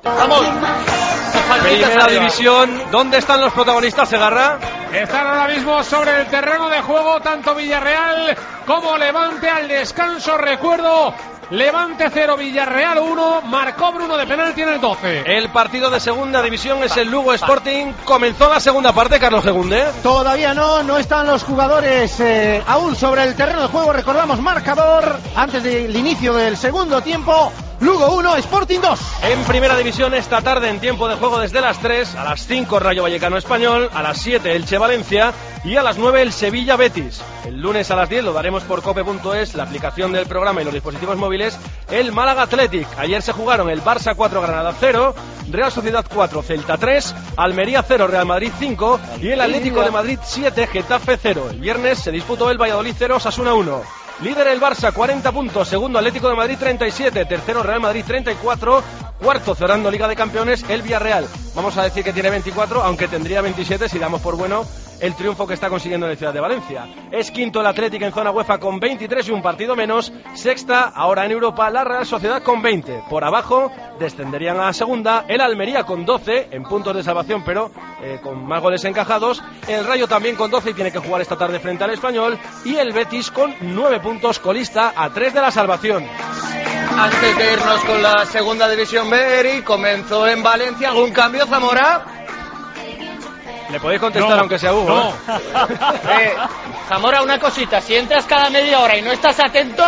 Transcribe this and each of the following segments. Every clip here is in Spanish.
Vamos. Primera división, ¿dónde están los protagonistas, Segarra? Están ahora mismo sobre el terreno de juego tanto Villarreal como Levante al descanso. Recuerdo, Levante 0, Villarreal 1, marcó Bruno de penalti en el 12. El partido de segunda división es el Lugo Sporting. Comenzó la segunda parte, Carlos Segunde. Todavía no están los jugadores aún sobre el terreno de juego. Recordamos marcador antes del inicio del segundo tiempo. Lugo 1, Sporting 2. En primera división esta tarde en tiempo de juego desde las 3, a las 5 Rayo Vallecano Español, a las 7 Elche Valencia y a las 9 el Sevilla Betis. El lunes a las 10 lo daremos por cope.es, la aplicación del programa y los dispositivos móviles, el Málaga Athletic. Ayer se jugaron el Barça 4, Granada 0, Real Sociedad 4, Celta 3, Almería 0, Real Madrid 5 y el Atlético de Madrid 7, Getafe 0. El viernes se disputó el Valladolid 0, Osasuna 1. Líder el Barça, 40 puntos, segundo Atlético de Madrid 37, tercero Real Madrid 34, cuarto cerrando Liga de Campeones el Villarreal. Vamos a decir que tiene 24, aunque tendría 27 si damos por bueno el triunfo que está consiguiendo en la ciudad de Valencia. Es quinto el Atlético en zona UEFA con 23 y un partido menos. Sexta, ahora en Europa, la Real Sociedad con 20. Por abajo descenderían a segunda el Almería con 12 en puntos de salvación, pero con más goles encajados. El Rayo también con 12 y tiene que jugar esta tarde frente al Español. Y el Betis con 9 puntos, colista a 3 de la salvación. Antes de irnos con la segunda división B, Eri, comenzó en Valencia. ¿Algún cambio, Zamora? Le podéis contestar aunque sea Hugo. No. Zamora, una cosita. Si entras cada media hora y no estás atento...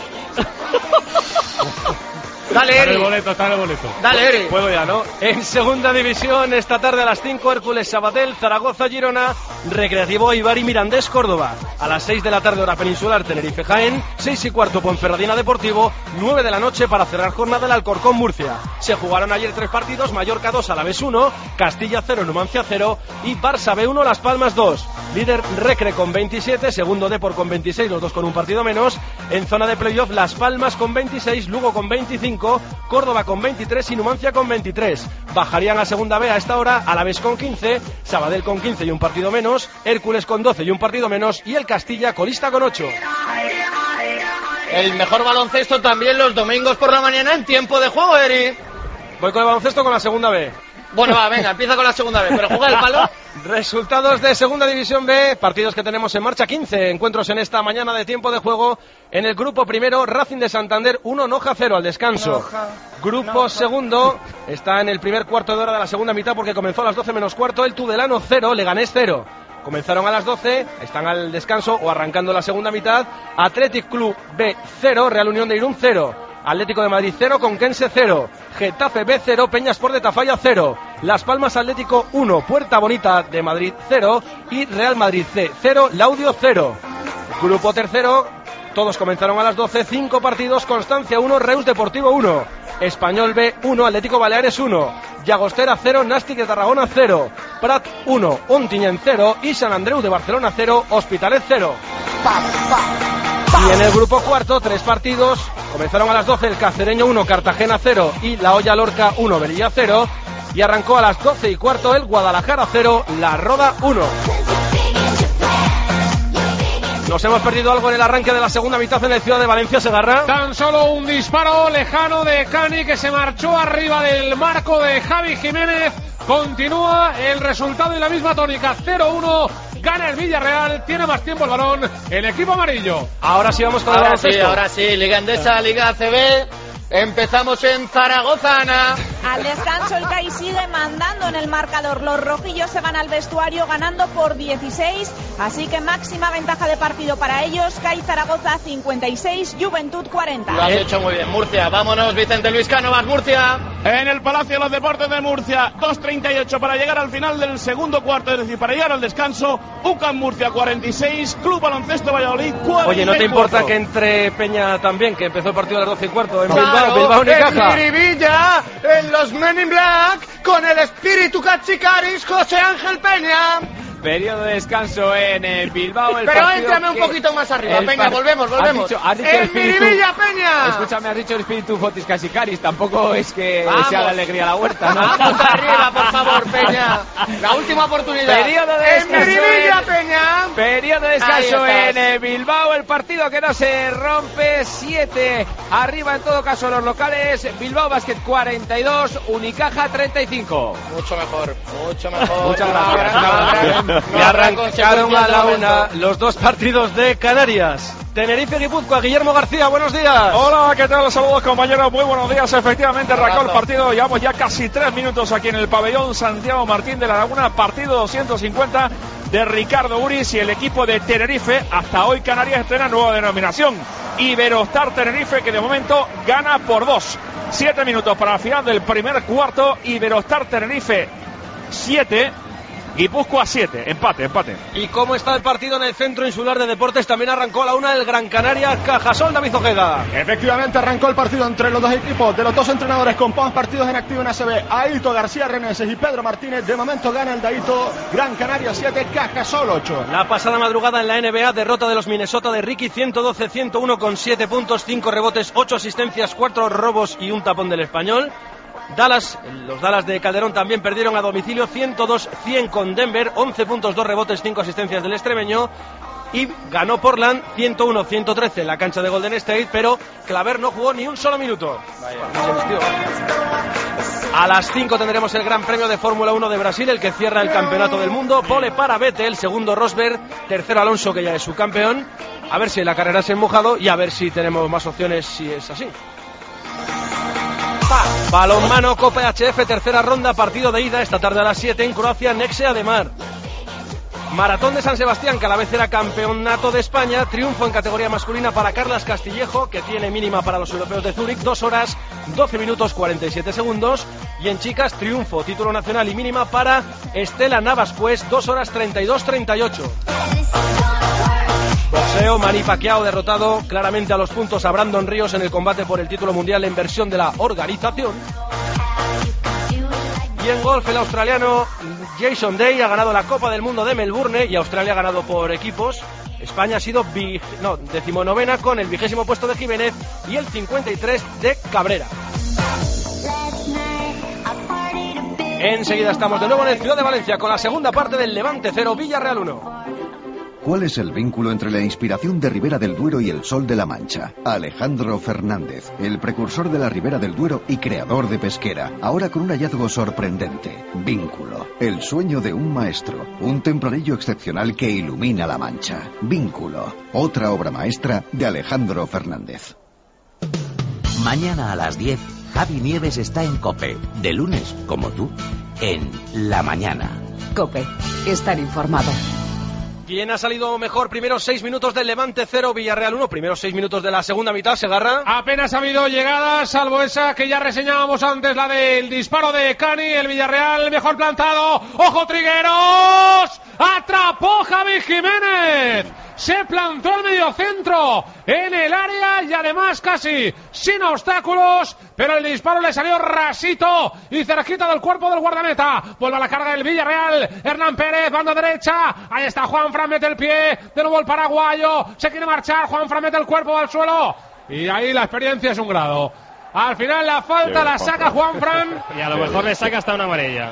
Dale, Eri. Está el boleto. Dale, Eri. Puedo ya, ¿no? En segunda división, esta tarde a las 5, Hércules Sabadell, Zaragoza, Girona, Recreativo Eibar y Mirandés, Córdoba. A las 6 de la tarde, hora peninsular, Tenerife, Jaén, 6 y cuarto, Ponferradina Deportivo, 9 de la noche para cerrar jornada el Alcorcón, Murcia. Se jugaron ayer 3 partidos, Mallorca 2, Alavés 1, Castilla 0, Numancia 0 y Barça B1, Las Palmas 2. Líder Recre con 27, segundo Depor con 26, los dos con un partido menos. En zona de playoff, Las Palmas con 26, Lugo con 25, Córdoba con 23 y Numancia con 23. Bajarían a segunda B a esta hora Alavés con 15, Sabadell con 15 y un partido menos, Hércules con 12 y un partido menos y el Castilla colista con 8. El mejor baloncesto también los domingos por la mañana en tiempo de juego, Eri. Voy con el baloncesto con la segunda B. Bueno, va, venga, empieza con la segunda vez, pero juega el palo. Resultados de segunda división B, partidos que tenemos en marcha, 15 encuentros en esta mañana de tiempo de juego. En el grupo primero, Racing de Santander 1, Noja 0 al descanso. Grupo segundo, está en el primer cuarto de hora de la segunda mitad porque comenzó a las 12 menos cuarto, el Tudelano 0, Leganés 0. Comenzaron a las 12, están al descanso o arrancando la segunda mitad. Athletic Club B 0, Real Unión de Irún 0. Atlético de Madrid 0, Conquense 0, Getafe B 0, Peñasport de Tafalla 0, Las Palmas Atlético 1, Puerta Bonita de Madrid 0 y Real Madrid C 0, Laudio 0. Grupo tercero, todos comenzaron a las 12, 5 partidos, Constancia 1, Reus Deportivo 1, Español B 1, Atlético Baleares 1, Llagostera 0, Nàstic de Tarragona 0, Prat 1, Ontinyent 0 y Sant Andreu de Barcelona 0, Hospitalet 0. Y en el grupo cuarto, 3 partidos, comenzaron a las 12 el Cacereño 1, Cartagena 0 y La Hoya Lorca 1, Melilla 0 y arrancó a las 12 y cuarto el Guadalajara 0, La Roda 1. Nos hemos perdido algo en el arranque de la segunda mitad en la ciudad de Valencia, Segarra. Tan solo un disparo lejano de Cani que se marchó arriba del marco de Javi Jiménez. Continúa el resultado y la misma tónica, 0-1. Gana el Villarreal, tiene más tiempo el balón el equipo amarillo. Ahora sí vamos con el baloncesto. Ahora sí, Liga Endesa, Liga ACB. Empezamos en Zaragoza, Ana. Al descanso el CAI sigue mandando en el marcador. Los rojillos se van al vestuario ganando por 16, así que máxima ventaja de partido para ellos. CAI Zaragoza 56, Juventud 40. Lo has hecho muy bien, Murcia. Vámonos, Vicente Luis Cánovas, Murcia. En el Palacio de los Deportes de Murcia, 2:38 para llegar al final del segundo cuarto, es decir, para llegar al descanso. UCAM Murcia 46, Club Baloncesto Valladolid 44. Oye, ¿no te importa que entre Peña también, que empezó el partido a las 12 y cuarto en Claro, Bilbao Unicaja? En Miribilla, en los Men in Black, con el espíritu cachicaris, José Ángel Peña. Periodo de descanso en Bilbao. Pero éntrame un poquito más arriba, Peña, volvemos. Has dicho ¡En Miribilla, Peña! Escúchame, has dicho el espíritu Fotis Casicaris. Tampoco es que sea la alegría la huerta, ¿no? Vamos arriba, por favor, Peña. La última oportunidad. Periodo de descanso ¡En Miribilla, Peña! Periodo de descanso en Bilbao. El partido que no se rompe. 7 arriba en todo caso los locales. Bilbao Basket 42, Unicaja 35. Mucho mejor. Muchas gracias. Y arrancaron a la una los dos partidos de Canarias. Tenerife-Guipúzcoa. Guillermo García, buenos días. Hola, ¿qué tal? Saludos, compañeros, muy buenos días. Efectivamente, arrancó el partido, llevamos ya casi 3 minutos aquí en el pabellón Santiago Martín de la Laguna, partido 250 de Ricardo Uris y el equipo de Tenerife. Hasta hoy Canarias estrena nueva denominación, Iberostar Tenerife, que de momento gana por 2. 7 minutos para el final del primer cuarto. Iberostar Tenerife 7, Guipúzcoa 7, empate. ¿Y cómo está el partido en el Centro Insular de Deportes? También arrancó a la una el Gran Canaria Cajasol, David Ojeda. Efectivamente arrancó el partido entre los dos equipos, de los dos entrenadores con pocos partidos en activo en ACB, Aito García Reneses y Pedro Martínez. De momento gana el Daito, Gran Canaria 7, Cajasol 8. La pasada madrugada en la NBA, derrota de los Minnesota de Ricky 112-101 con 7 puntos, 5 rebotes, 8 asistencias, 4 robos y un tapón del Español. Los Dallas de Calderón también perdieron a domicilio 102-100 con Denver, 11 puntos, 2 rebotes, 5 asistencias del extremeño. Y ganó Portland 101-113 en la cancha de Golden State, pero Claver no jugó ni un solo minuto. A las 5 tendremos el Gran Premio de Fórmula 1 de Brasil, el que cierra el Campeonato del Mundo. Pole para Vettel, segundo Rosberg, tercero Alonso, que ya es su campeón. A ver si la carrera se ha mojado y a ver si tenemos más opciones si es así. Balonmano Copa HF, tercera ronda, partido de ida esta tarde a las 7 en Croacia, Nexea de Mar. Maratón de San Sebastián, que a la vez era campeonato de España. Triunfo en categoría masculina para Carlas Castillejo, que tiene mínima para los europeos de Zúrich, 2 horas 12 minutos 47 segundos. Y en chicas, triunfo, título nacional y mínima para Estela Navas, pues 2 horas 32-38. Boxeo, Manny Pacquiao derrotado claramente a los puntos a Brandon Ríos en el combate por el título mundial en versión de la organización. Y en golf, el australiano Jason Day ha ganado la Copa del Mundo de Melbourne y Australia ha ganado por equipos. España ha sido 19ª con el 20º puesto de Jiménez y el 53 de Cabrera. Enseguida estamos de nuevo en el Ciudad de Valencia con la segunda parte del Levante 0, Villarreal 1. ¿Cuál es el vínculo entre la inspiración de Ribera del Duero y el Sol de la Mancha? Alejandro Fernández, el precursor de la Ribera del Duero y creador de Pesquera, ahora con un hallazgo sorprendente. Vínculo, el sueño de un maestro, un tempranillo excepcional que ilumina la Mancha. Vínculo, otra obra maestra de Alejandro Fernández. Mañana a las 10, Javi Nieves está en COPE, de lunes, como tú, en La Mañana. COPE, estar informado. ¿Quién ha salido mejor? Primeros 6 minutos del Levante 0, Villarreal 1. Primeros 6 minutos de la segunda mitad, Segarra. Apenas ha habido llegadas, salvo esa que ya reseñábamos antes, la del disparo de Cani. El Villarreal mejor plantado. ¡Ojo, Trigueros! ¡Atrapó Javi Jiménez! Se plantó el mediocentro en el área y además casi sin obstáculos, pero el disparo le salió rasito y cerquita del cuerpo del guardameta. Vuelve a la carga del Villarreal. Hernán Pérez, banda derecha. Ahí está Juanfran, mete el pie. De nuevo el paraguayo. Se quiere marchar. Juanfran mete el cuerpo al suelo. Y ahí la experiencia es un grado. Al final la falta la saca Juanfran. Y a lo mejor le saca hasta una amarilla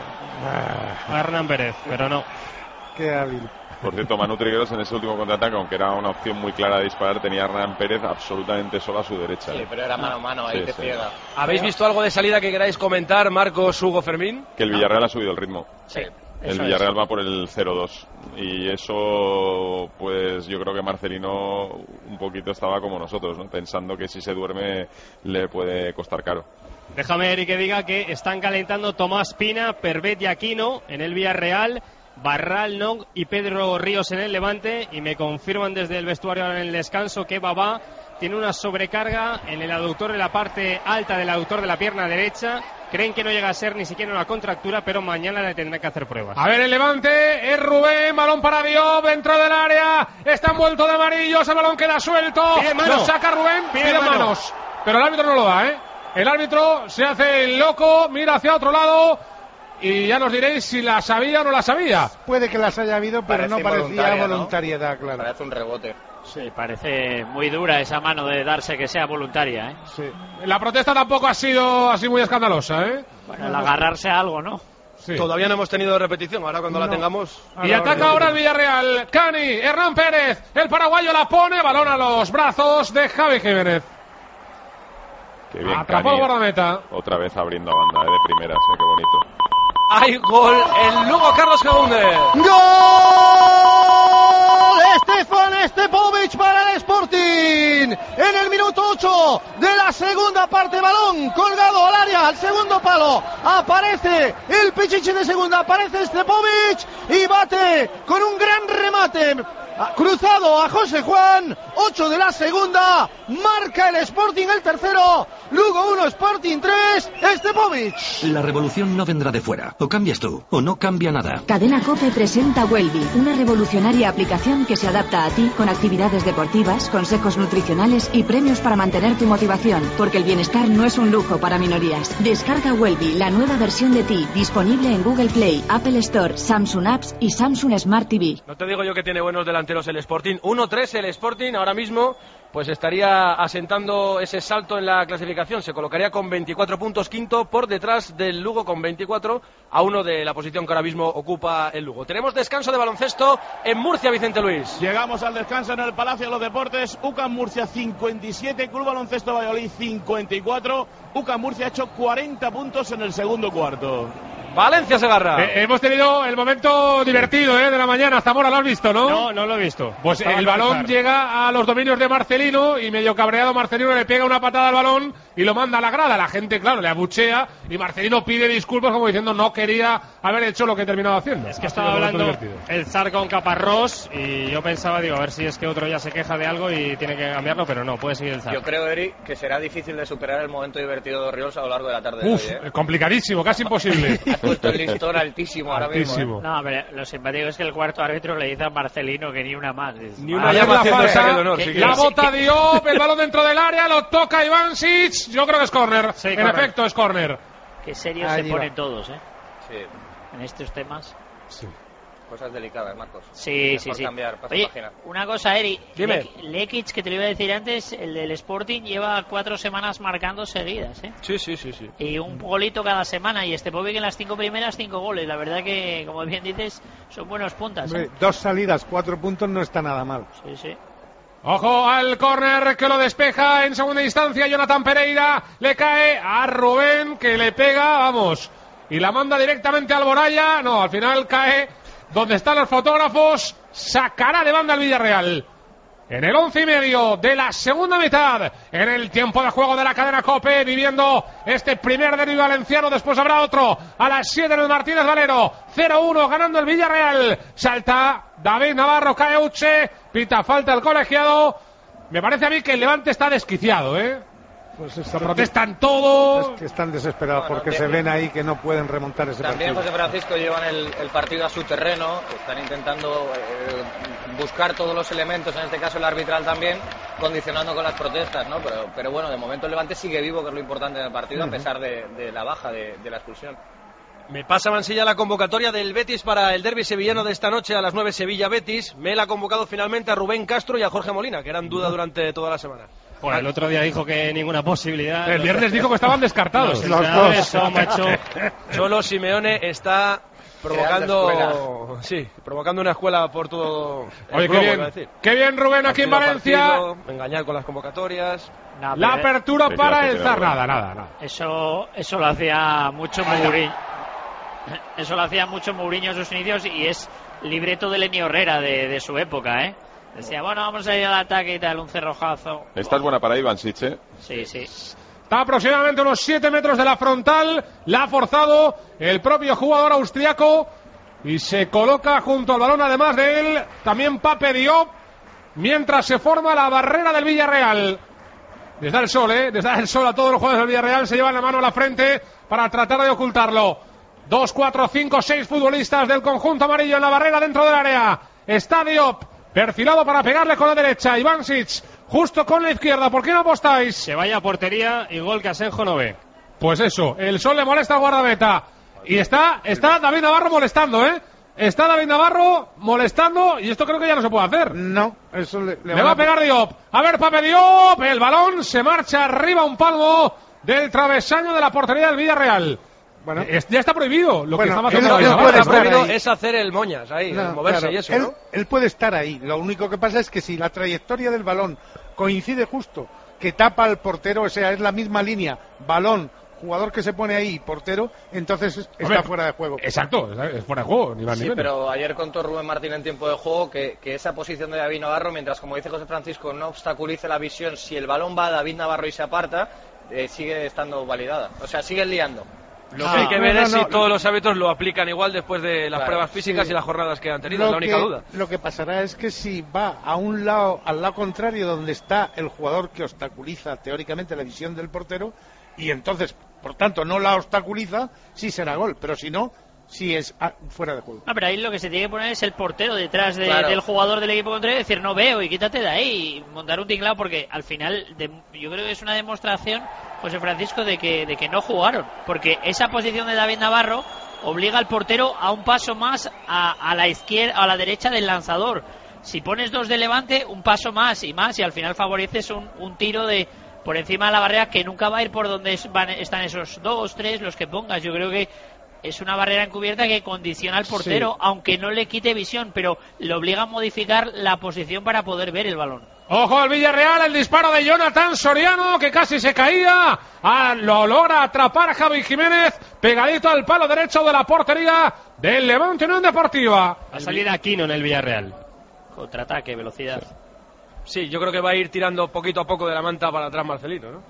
a Hernán Pérez, pero no. Qué hábil. Por cierto, Manu Trigueros en ese último contraataque, aunque era una opción muy clara de disparar, tenía a Hernán Pérez absolutamente solo a su derecha. Sí, pero era mano a mano, ahí te ciega. ¿Habéis visto algo de salida que queráis comentar, Marcos, Hugo, Fermín? Que el Villarreal ha subido el ritmo. Sí. El Villarreal va por el 0-2 y eso, pues yo creo que Marcelino un poquito estaba como nosotros, ¿no? Pensando que si se duerme le puede costar caro. Déjame, Eric, que diga que están calentando Tomás Pina, Pervet y Aquino en el Villarreal, Barral, Nog y Pedro Ríos en el Levante, y me confirman desde el vestuario en el descanso que Babá tiene una sobrecarga en el aductor, en la parte alta del aductor de la pierna derecha. Creen que no llega a ser ni siquiera una contractura, pero mañana le tendrán que hacer pruebas. A ver, el Levante es Rubén, balón para Diop, dentro del área, está envuelto de amarillo, ese balón queda suelto, lo saca Rubén, pide manos, pero el árbitro no lo da, ¿eh? El árbitro se hace el loco, mira hacia otro lado y ya nos diréis si la sabía o no la sabía. Puede que las haya habido, pero no parecía voluntariedad, claro. Parece un rebote. Sí, parece muy dura esa mano de darse que sea voluntaria, ¿eh? Sí. La protesta tampoco ha sido así muy escandalosa, ¿eh? Bueno, el agarrarse a algo, ¿no? Sí. Todavía no hemos tenido repetición, ahora cuando la tengamos... Y ataca ahora el Villarreal. Cani, Hernán Pérez, el paraguayo la pone, balón a los brazos de Javi Jiménez. Qué bien, atrapó el guardameta. Otra vez abriendo a banda de primeras, qué bonito. Hay gol en Lugo, Carlos Gegunde. ¡Gol! Stefan Stepovic para el Sporting. En el minuto 8 de la segunda parte, balón colgado al área, al segundo palo. Aparece el Pichichi de segunda, aparece Stepovic y bate con un gran remate. Cruzado a José Juan, 8 de la segunda, marca el Sporting el tercero, Lugo 1, Sporting 3, Stepovic. La revolución no vendrá de fuera, o cambias tú, o no cambia nada. Cadena COPE presenta Welby, una revolucionaria aplicación que se adapta a ti con actividades deportivas, consejos nutricionales y premios para mantener tu motivación, porque el bienestar no es un lujo para minorías. Descarga Welby, la nueva versión de ti, disponible en Google Play, Apple Store, Samsung Apps y Samsung Smart TV. No te digo yo que tiene buenos delanteros el Sporting. 1-3 el Sporting ahora mismo, pues estaría asentando ese salto en la clasificación. Se colocaría con 24 puntos, quinto, por detrás del Lugo con 24, a uno de la posición que ahora mismo ocupa el Lugo. Tenemos descanso de baloncesto en Murcia, Vicente Luis. Llegamos al descanso en el Palacio de los Deportes. UCAM Murcia 57, Club Baloncesto Valladolid 54. UCAM Murcia ha hecho 40 puntos en el segundo cuarto. Valencia Segarra. Hemos tenido el momento divertido de la mañana. Zamora, ¿lo has visto, no? No, no lo he visto. Pues el balón llega a los dominios de Marcelino y medio cabreado Marcelino le pega una patada al balón y lo manda a la grada. La gente, claro, le abuchea y Marcelino pide disculpas como diciendo no quería haber hecho lo que he terminado haciendo. Es que estaba hablando el zar con Caparrós y yo pensaba, digo, a ver si es que otro ya se queja de algo y tiene que cambiarlo, pero no, puede seguir el zar. Yo creo, Eri, que será difícil de superar el momento divertido de Orriols a lo largo de la tarde de hoy, complicadísimo, casi imposible. Puesto el listón altísimo ahora mismo. No, pero lo simpático es que el cuarto árbitro le dice a Marcelino que ni una más. Ni una llama falsa. La bota Diop, el balón dentro del área, lo toca Ivancic. Yo creo que es córner. Sí, en efecto, es córner. Qué serios se ponen todos, Sí. En estos temas. Sí. Cosas delicadas, Marcos. Sí. Cambiar, Oye, página. una cosa, Eri. Dime. Lekic, que te lo iba a decir antes, el del Sporting lleva 4 semanas marcando seguidas, Sí. Y un golito cada semana. Y Stepovic en las 5 primeras, 5 goles. La verdad que, como bien dices, son buenos puntas. Hombre, 2 salidas, 4 puntos no está nada mal. Sí. Ojo al córner que lo despeja en segunda instancia. Jonathan Pereira le cae a Rubén, que le pega, vamos, y la manda directamente al Boraya. No, al final cae donde están los fotógrafos. Sacará de banda el Villarreal. En el 11:30 de la segunda mitad, en el tiempo de juego de la cadena COPE, viviendo este primer derbi valenciano. Después habrá otro a las 7 en el Martínez Valero. 0-1 ganando el Villarreal. Salta David Navarro, cae Uche, pita falta el colegiado. Me parece a mí que el Levante está desquiciado, Pues protestan todo. Es que están desesperados porque se ven ahí que no pueden remontar ese También partido. José Francisco llevan el partido a su terreno. Están intentando buscar todos los elementos, en este caso el arbitral también, condicionando con las protestas, ¿no? Pero bueno, de momento el Levante sigue vivo, que es lo importante del partido, a pesar de la baja de la expulsión. Me pasa Mansilla la convocatoria del Betis para el derbi sevillano de esta noche a las 9, Sevilla-Betis. Me ha convocado finalmente a Rubén Castro y a Jorge Molina, que eran duda durante toda la semana. Pues el otro día dijo que ninguna posibilidad. El viernes dijo que estaban descartados. Los dos. Cholo Simeone está provocando una escuela por todo el Oye, globo, qué bien Rubén aquí en Valencia. Engañar con las convocatorias. La apertura para el Zar. Nada. Eso lo hacía mucho Mourinho. Eso lo hacía mucho Mourinho en sus inicios y es libreto de Lenny Herrera de su época, Decía, bueno, vamos a ir al ataque y tal, un cerrojazo. Esta es buena para Ivancic, Sí. Está aproximadamente unos 7 metros de la frontal. La ha forzado el propio jugador austriaco y se coloca junto al balón, además de él, también Pape Diop, mientras se forma la barrera del Villarreal. Les da el sol, a todos los jugadores del Villarreal. Se llevan la mano a la frente para tratar de ocultarlo. 2, 4, 5, 6 futbolistas del conjunto amarillo en la barrera dentro del área. Está Diop perfilado para pegarle con la derecha. Ivancic justo con la izquierda. ¿Por qué no apostáis? Se vaya a portería y gol que Asenjo no ve. Pues eso, el sol le molesta al guardameta. Y está David Navarro molestando, ¿eh? Está David Navarro molestando y esto creo que ya no se puede hacer. No, eso le va a pegar Diop. A ver, Pape Diop, el balón se marcha arriba un palmo del travesaño de la portería del Villarreal. Bueno, ya está prohibido lo que estaba haciendo. Está prohibido es hacer el moñas ahí, moverse claro, y eso, ¿no? Él puede estar ahí. Lo único que pasa es que si la trayectoria del balón coincide justo que tapa al portero, o sea, es la misma línea, balón, jugador que se pone ahí, portero, entonces está fuera de juego. Exacto, es fuera de juego, ni más ni menos. Pero ayer contó Rubén Martín en tiempo de juego que esa posición de David Navarro, mientras, como dice José Francisco, no obstaculice la visión, si el balón va a David Navarro y se aparta, sigue estando validada. O sea, sigue liando. Lo que hay que ver es si todos los árbitros lo aplican igual después de las pruebas físicas y las jornadas que han tenido, es la única duda. Lo que pasará es que si va a un lado, al lado contrario, donde está el jugador que obstaculiza teóricamente la visión del portero, y entonces, por tanto, no la obstaculiza, sí será gol, pero si no, sí es fuera de juego. Pero ahí lo que se tiene que poner es el portero detrás del jugador del equipo contrario, decir no veo y quítate de ahí y montar un tinglado, porque al final yo creo que es una demostración, José Francisco, de que no jugaron, porque esa posición de David Navarro obliga al portero a un paso más a la izquierda, a la derecha del lanzador. Si pones dos de Levante, un paso más y al final favoreces un tiro de por encima de la barrera que nunca va a ir por donde están esos 2, 3 los que pongas. Yo creo que es una barrera encubierta que condiciona al portero, aunque no le quite visión, pero le obliga a modificar la posición para poder ver el balón. Ojo al Villarreal, el disparo de Jonathan Soriano, que casi se caía. Lo logra atrapar a Javi Jiménez, pegadito al palo derecho de la portería del Levante Unión Deportiva. Ha salido Aquino en el Villarreal. Contraataque, velocidad. Sí, yo creo que va a ir tirando poquito a poco de la manta para atrás Marcelino, ¿no?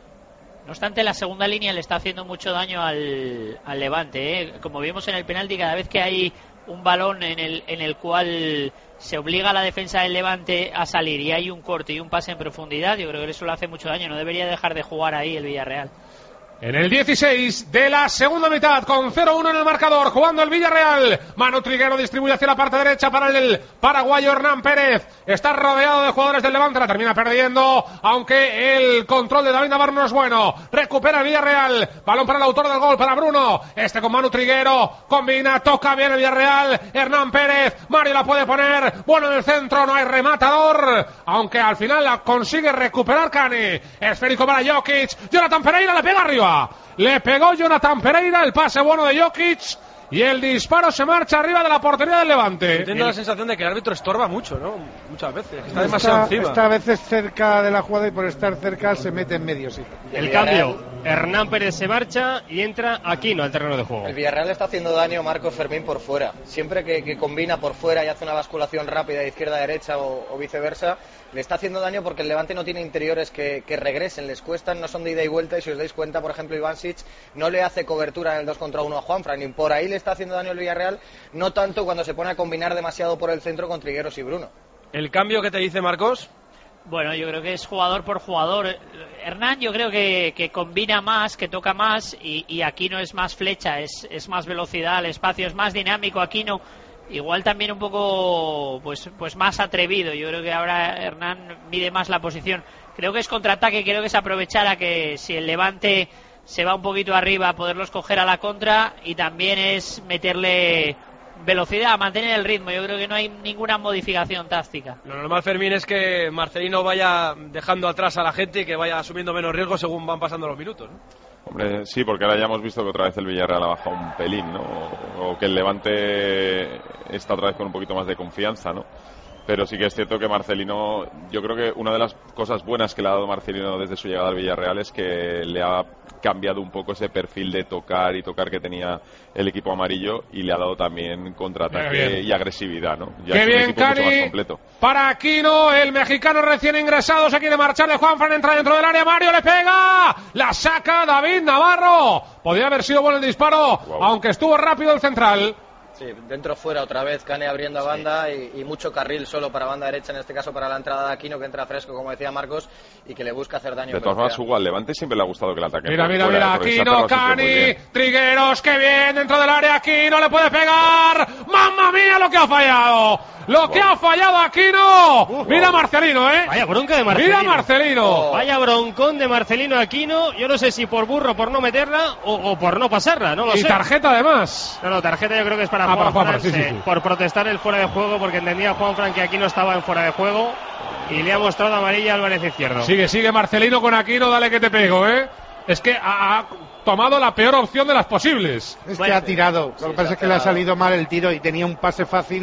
No obstante, la segunda línea le está haciendo mucho daño al Levante, ¿eh? Como vimos en el penalti, cada vez que hay un balón en el cual se obliga a la defensa del Levante a salir y hay un corte y un pase en profundidad, yo creo que eso le hace mucho daño. No debería dejar de jugar ahí el Villarreal. En el 16 de la segunda mitad, con 0-1 en el marcador, jugando el Villarreal. Manu Triguero distribuye hacia la parte derecha para el paraguayo Hernán Pérez. Está rodeado de jugadores del Levante, la termina perdiendo, aunque el control de David Navarro no es bueno. Recupera el Villarreal, balón para el autor del gol, para Bruno. Con Manu Triguero, combina, toca bien el Villarreal. Hernán Pérez, Mario la puede poner, bueno en el centro, no hay rematador, aunque al final la consigue recuperar Cani. Esférico para Jokic, Jonathan Pereira le pega arriba. Le pegó Jonathan Pereira, el pase bueno de Jokic y el disparo se marcha arriba de la portería del Levante. Tengo la sensación de que el árbitro estorba mucho, ¿no? Muchas veces. Está demasiado encima. Está a veces cerca de la jugada y por estar cerca se mete en medio, sí. El cambio. Hernán Pérez se marcha y entra Aquino al terreno de juego. El Villarreal le está haciendo daño Marcos Fermín por fuera. Siempre que combina por fuera y hace una basculación rápida de izquierda a derecha o viceversa, le está haciendo daño porque el Levante no tiene interiores que regresen, les cuestan, no son de ida y vuelta, y si os dais cuenta, por ejemplo, Ivansic no le hace cobertura en el 2 contra 1 a Juanfran, y por ahí le está haciendo daño el Villarreal, no tanto cuando se pone a combinar demasiado por el centro con Trigueros y Bruno. ¿El cambio que te dice Marcos? Bueno, yo creo que es jugador por jugador. Hernán yo creo que combina más, que toca más, y Aquino es más flecha, es más velocidad al espacio, es más dinámico. Aquino igual también un poco pues más atrevido. Yo creo que ahora Hernán mide más la posición. Creo que es contraataque, creo que es aprovechar a que si el Levante se va un poquito arriba, poderlos coger a la contra, y también es meterle velocidad, mantener el ritmo. Yo creo que no hay ninguna modificación táctica. Lo normal, Fermín, es que Marcelino vaya dejando atrás a la gente y que vaya asumiendo menos riesgo según van pasando los minutos, ¿no? Hombre, sí, porque ahora ya hemos visto que otra vez el Villarreal ha bajado un pelín, ¿no? O que el Levante está otra vez con un poquito más de confianza, ¿no? Pero sí que es cierto que Marcelino, yo creo que una de las cosas buenas que le ha dado Marcelino desde su llegada al Villarreal es que le ha cambiado un poco ese perfil de tocar que tenía el equipo amarillo, y le ha dado también contraataque y agresividad, ¿no? Ya ¡qué es un bien, equipo mucho Cani! más completo. Para Aquino, el mexicano recién ingresado, se quiere marchar de Juanfran, entra dentro del área, Mario le pega, la saca David Navarro. Podría haber sido bueno el disparo, aunque estuvo rápido el central. Sí, dentro fuera otra vez, Cane abriendo a banda y mucho carril solo para banda derecha, en este caso para la entrada de Aquino, que entra fresco, como decía Marcos, y que le busca hacer daño. De todas formas, Hugo, al Levante siempre le ha gustado que le ataquen. Mira, Aquino, Cani, Trigueros, que bien, dentro del área, Aquino le puede pegar. ¡Mamma mía lo que ha fallado! ¡Que ha fallado Aquino! Mira Marcelino, ¿eh? Vaya bronca de Marcelino. Mira Marcelino. Vaya broncón de Marcelino Aquino. Yo no sé si por burro, por no meterla o por no pasarla, no lo sé. Y tarjeta además. No, tarjeta yo creo que es para Juanfran, sí. Por protestar el fuera de juego, porque entendía Juanfran que Aquino estaba en fuera de juego y le ha mostrado amarilla al Álvarez Izquierdo. Sigue Marcelino con Aquino, dale que te pego, ¿eh? Es que ha tomado la peor opción de las posibles. Es que ha tirado. Lo que pasa es que le ha salido mal el tiro y tenía un pase fácil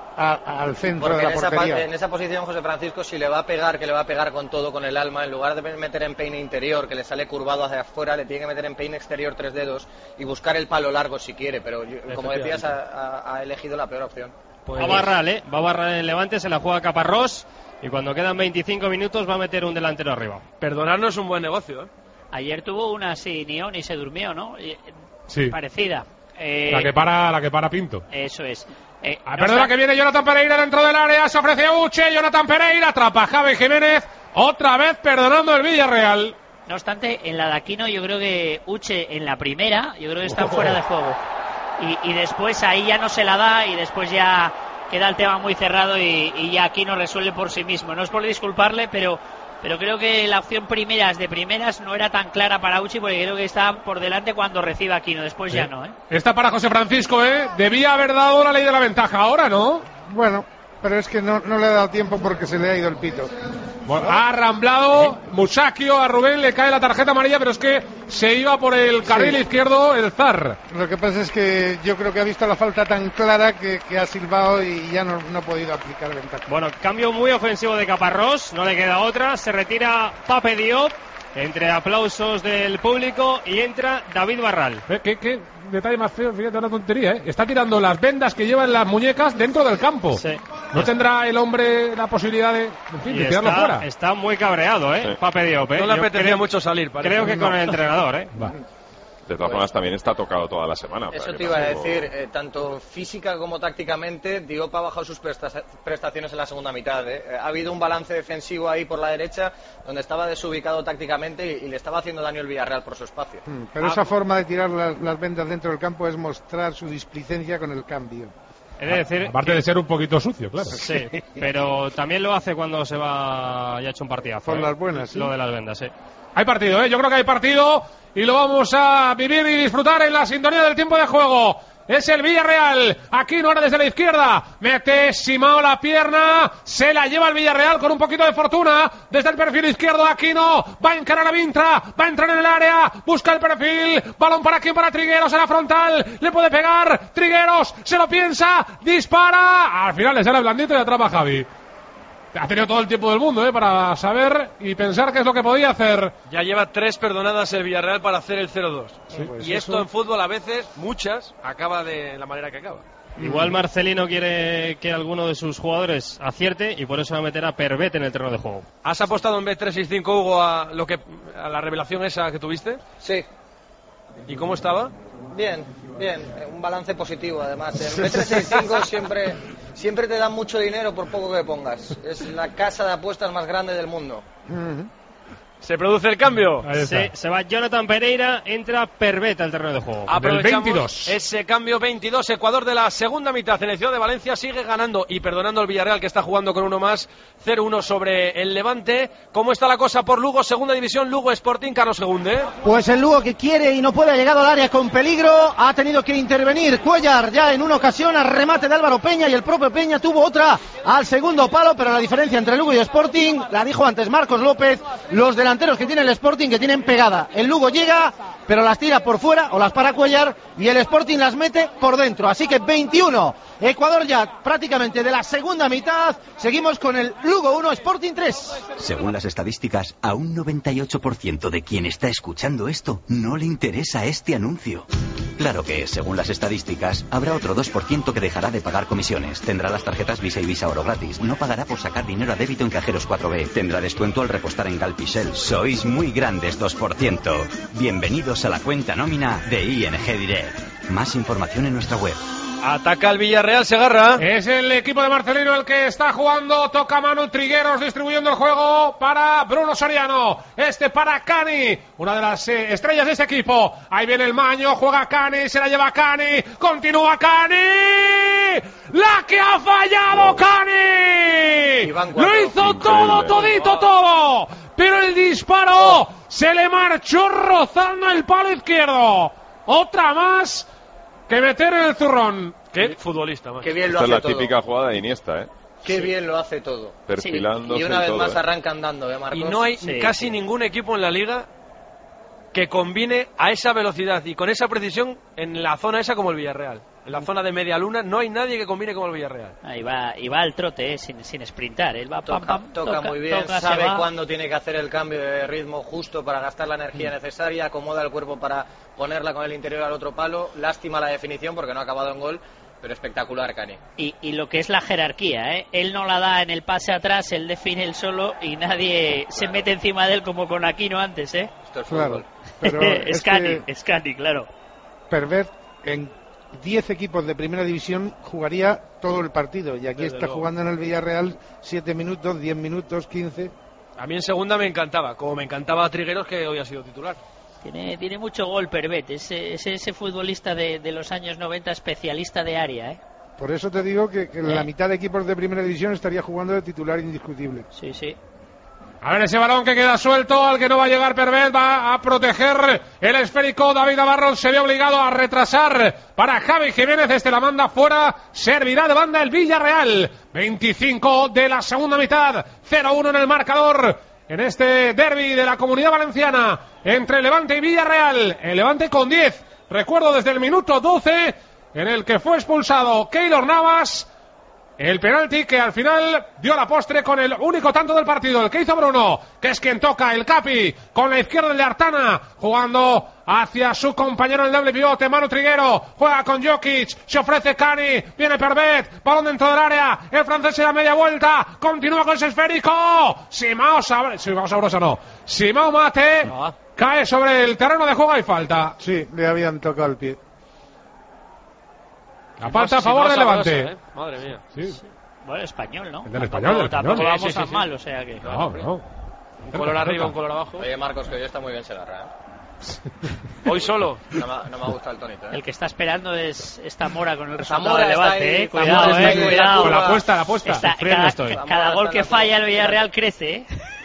al centro porque de la portería. En esa posición, José Francisco, si le va a pegar, que le va a pegar con todo, con el alma, en lugar de meter en peine interior, que le sale curvado hacia afuera, le tiene que meter en peine exterior 3 dedos y buscar el palo largo si quiere, pero como decías, ha elegido la peor opción. Va a barrar, va a barrar en el Levante, se la juega Caparrós y cuando quedan 25 minutos va a meter un delantero arriba. Perdonar no es un buen negocio, ¿eh? Ayer tuvo una así, Nión, y se durmió, ¿no? Sí. Parecida. La que para Pinto. Eso es. Perdona, que viene Jonathan Pereira dentro del área, se ofrece a Uche, Jonathan Pereira, atrapa a Javi Jiménez, otra vez perdonando el Villarreal. No obstante, en la de Aquino yo creo que Uche en la primera, yo creo que está fuera de juego. Y después ahí ya no se la da y después ya queda el tema muy cerrado y ya Aquino resuelve por sí mismo. No es por disculparle, pero creo que la opción de primeras no era tan clara para Uchi, porque creo que está por delante cuando recibe Aquino, después ya no, ¿eh? Está para José Francisco, ¿eh? Debía haber dado la ley de la ventaja, ahora no. Bueno, pero es que no le ha dado tiempo porque se le ha ido el pito. Bueno, ha arramblado Musacchio, a Rubén le cae la tarjeta amarilla, pero es que se iba por el carril izquierdo el Zar. Lo que pasa es que yo creo que ha visto la falta tan clara que ha silbado y ya no ha podido aplicar ventaja. Bueno, cambio muy ofensivo de Caparrós, no le queda otra, se retira Pape Diop entre aplausos del público y entra David Barral. ¿Qué detalle más feo? Fíjate, una tontería, ¿eh? Está tirando las vendas que lleva en las muñecas dentro del campo. Sí. ¿No tendrá el hombre la posibilidad de tirarlo fuera? Está muy cabreado, ¿eh? Sí. Pape Diop, ¿eh? No le apetecía mucho salir, parece. Creo que con el entrenador, ¿eh? Va. De todas formas, también está tocado toda la semana. Eso te iba a decir, tanto física como tácticamente, Diop ha bajado sus prestaciones en la segunda mitad. Ha habido un balance defensivo ahí por la derecha, donde estaba desubicado tácticamente y le estaba haciendo daño el Villarreal por su espacio. Pero esa forma de tirar las vendas dentro del campo es mostrar su displicencia con el cambio. Es decir, aparte de ser un poquito sucio, claro. Sí, pero también lo hace cuando se va y ha hecho un partidazo. Por las buenas, Lo de las vendas, sí. Hay partido, yo creo que hay partido y lo vamos a vivir y disfrutar en la sintonía del tiempo de juego. Es el Villarreal, Aquino ahora desde la izquierda, mete Simao la pierna, se la lleva el Villarreal con un poquito de fortuna, desde el perfil izquierdo Aquino, va a encarar a Vintra, va a entrar en el área, busca el perfil, balón para aquí, para Trigueros en la frontal, le puede pegar, Trigueros, se lo piensa, dispara, al final le sale blandito y atrapa a Javi. Ha tenido todo el tiempo del mundo, para saber y pensar qué es lo que podía hacer. Ya lleva 3 perdonadas el Villarreal para hacer el 0-2. Sí, pues y esto en fútbol a veces, muchas, acaba de la manera que acaba. Igual Marcelino quiere que alguno de sus jugadores acierte y por eso va a meter a Pervet en el terreno de juego. ¿Has apostado en Bet365, Hugo, a la revelación esa que tuviste? Sí. ¿Y cómo estaba? Bien, un balance positivo además. En Bet365 siempre te dan mucho dinero por poco que pongas. Es la casa de apuestas más grande del mundo. ¿Se produce el cambio? Sí, se va Jonathan Pereira, entra Pervet al terreno de juego. Aprovechamos el 22. Ese cambio 22, Ecuador de la segunda mitad en el Ciudad de Valencia sigue ganando y perdonando al Villarreal, que está jugando con uno más, 0-1 sobre el Levante. ¿Cómo está la cosa por Lugo, segunda división, Lugo Sporting, Carlos Segunde? Pues el Lugo, que quiere y no puede, ha llegado al área con peligro, ha tenido que intervenir Cuellar ya en una ocasión al remate de Álvaro Peña, y el propio Peña tuvo otra al segundo palo, pero la diferencia entre Lugo y Sporting, la dijo antes Marcos López, los delanteros que tiene el Sporting que tienen pegada. El Lugo llega, pero las tira por fuera o las para Cuellar, y el Sporting las mete por dentro. Así que 21, Ecuador ya prácticamente de la segunda mitad. Seguimos con el Lugo 1, Sporting 3. Según las estadísticas, a un 98% de quien está escuchando esto no le interesa este anuncio. Claro que, según las estadísticas, habrá otro 2% que dejará de pagar comisiones. Tendrá las tarjetas Visa y Visa Oro gratis. No pagará por sacar dinero a débito en cajeros 4B. Tendrá descuento al repostar en Galp y Shell. Sois muy grandes 2%. Bienvenidos a la cuenta nómina de ING Direct. Más información en nuestra web. Ataca el Villarreal, Segarra. Es el equipo de Marcelino el que está jugando. Toca Manu Trigueros distribuyendo el juego para Bruno Soriano. Para Cani, una de las estrellas de este equipo. Ahí viene el Maño, juega Cani, se la lleva Cani. Continúa Cani. ¡La que ha fallado Cani! Lo hizo todo, todito, todo. Pero el disparo se le marchó rozando el palo izquierdo. Otra más que meter en el zurrón. Qué futbolista, más. Qué bien lo Esta hace es la todo. típica jugada de Iniesta, Qué bien lo hace todo. Perfilándose Sí. Y una vez todo, más arranca andando, Marcos. Y no hay casi ningún equipo en la liga que combine a esa velocidad y con esa precisión en la zona esa como el Villarreal. En la zona de media luna no hay nadie que combine como el Villarreal. Ahí va, y va al trote, sin sprintar. Él va Toca muy bien, sabe cuándo tiene que hacer el cambio de ritmo justo para gastar la energía necesaria, acomoda el cuerpo para ponerla con el interior al otro palo. Lástima la definición porque no ha acabado en gol, pero espectacular Cani. Y lo que es la jerarquía, él no la da en el pase atrás, él define él solo y nadie se mete encima de él como con Aquino antes, Esto es Claro, fútbol. pero es Cani, claro. Perver en 10 equipos de primera división jugaría todo el partido y aquí Desde está luego. jugando en el Villarreal 7 minutos, 10 minutos, 15. A mí en segunda me encantaba, como me encantaba Trigueros, que hoy ha sido titular. Tiene mucho gol Pervet, ese futbolista de los años 90, especialista de área, Por eso te digo que la mitad de equipos de primera división estaría jugando de titular indiscutible. Sí, sí. A ver ese balón que queda suelto, al que no va a llegar Pervet, va a proteger el esférico. David Navarro se ve obligado a retrasar para Javi Jiménez, la manda fuera, servirá de banda el Villarreal. 25 de la segunda mitad, 0-1 en el marcador, en este derbi de la Comunidad Valenciana, entre Levante y Villarreal. El Levante con 10, recuerdo desde el minuto 12, en el que fue expulsado Keylor Navas. El penalti que al final dio la postre con el único tanto del partido, el que hizo Bruno, que es quien toca el Capi, con la izquierda el de Artana, jugando hacia su compañero el doble pivote, Manu Triguero, juega con Jokic, se ofrece Cani, viene Pervet, balón dentro del área, el francés se da media vuelta, continúa con ese esférico, Simao Mate, cae sobre el terreno de juego y falta. Sí, le habían tocado el pie. La falta a favor del Levante. Madre mía. Sí. Bueno, español, ¿no? Del español. Tampoco vamos Sí. tan mal, o sea que... No. Un color arriba, un color abajo. Oye, Marcos, que hoy está muy bien Segarra, Hoy solo. No me ha gustado el tonito, El que está esperando es esta Mora con el resultado Zamora del está Levante, ahí, cuidado, Zamora está ahí, cuidado. Con la apuesta. Sufriendo estoy. Cada gol que falla el Villarreal crece,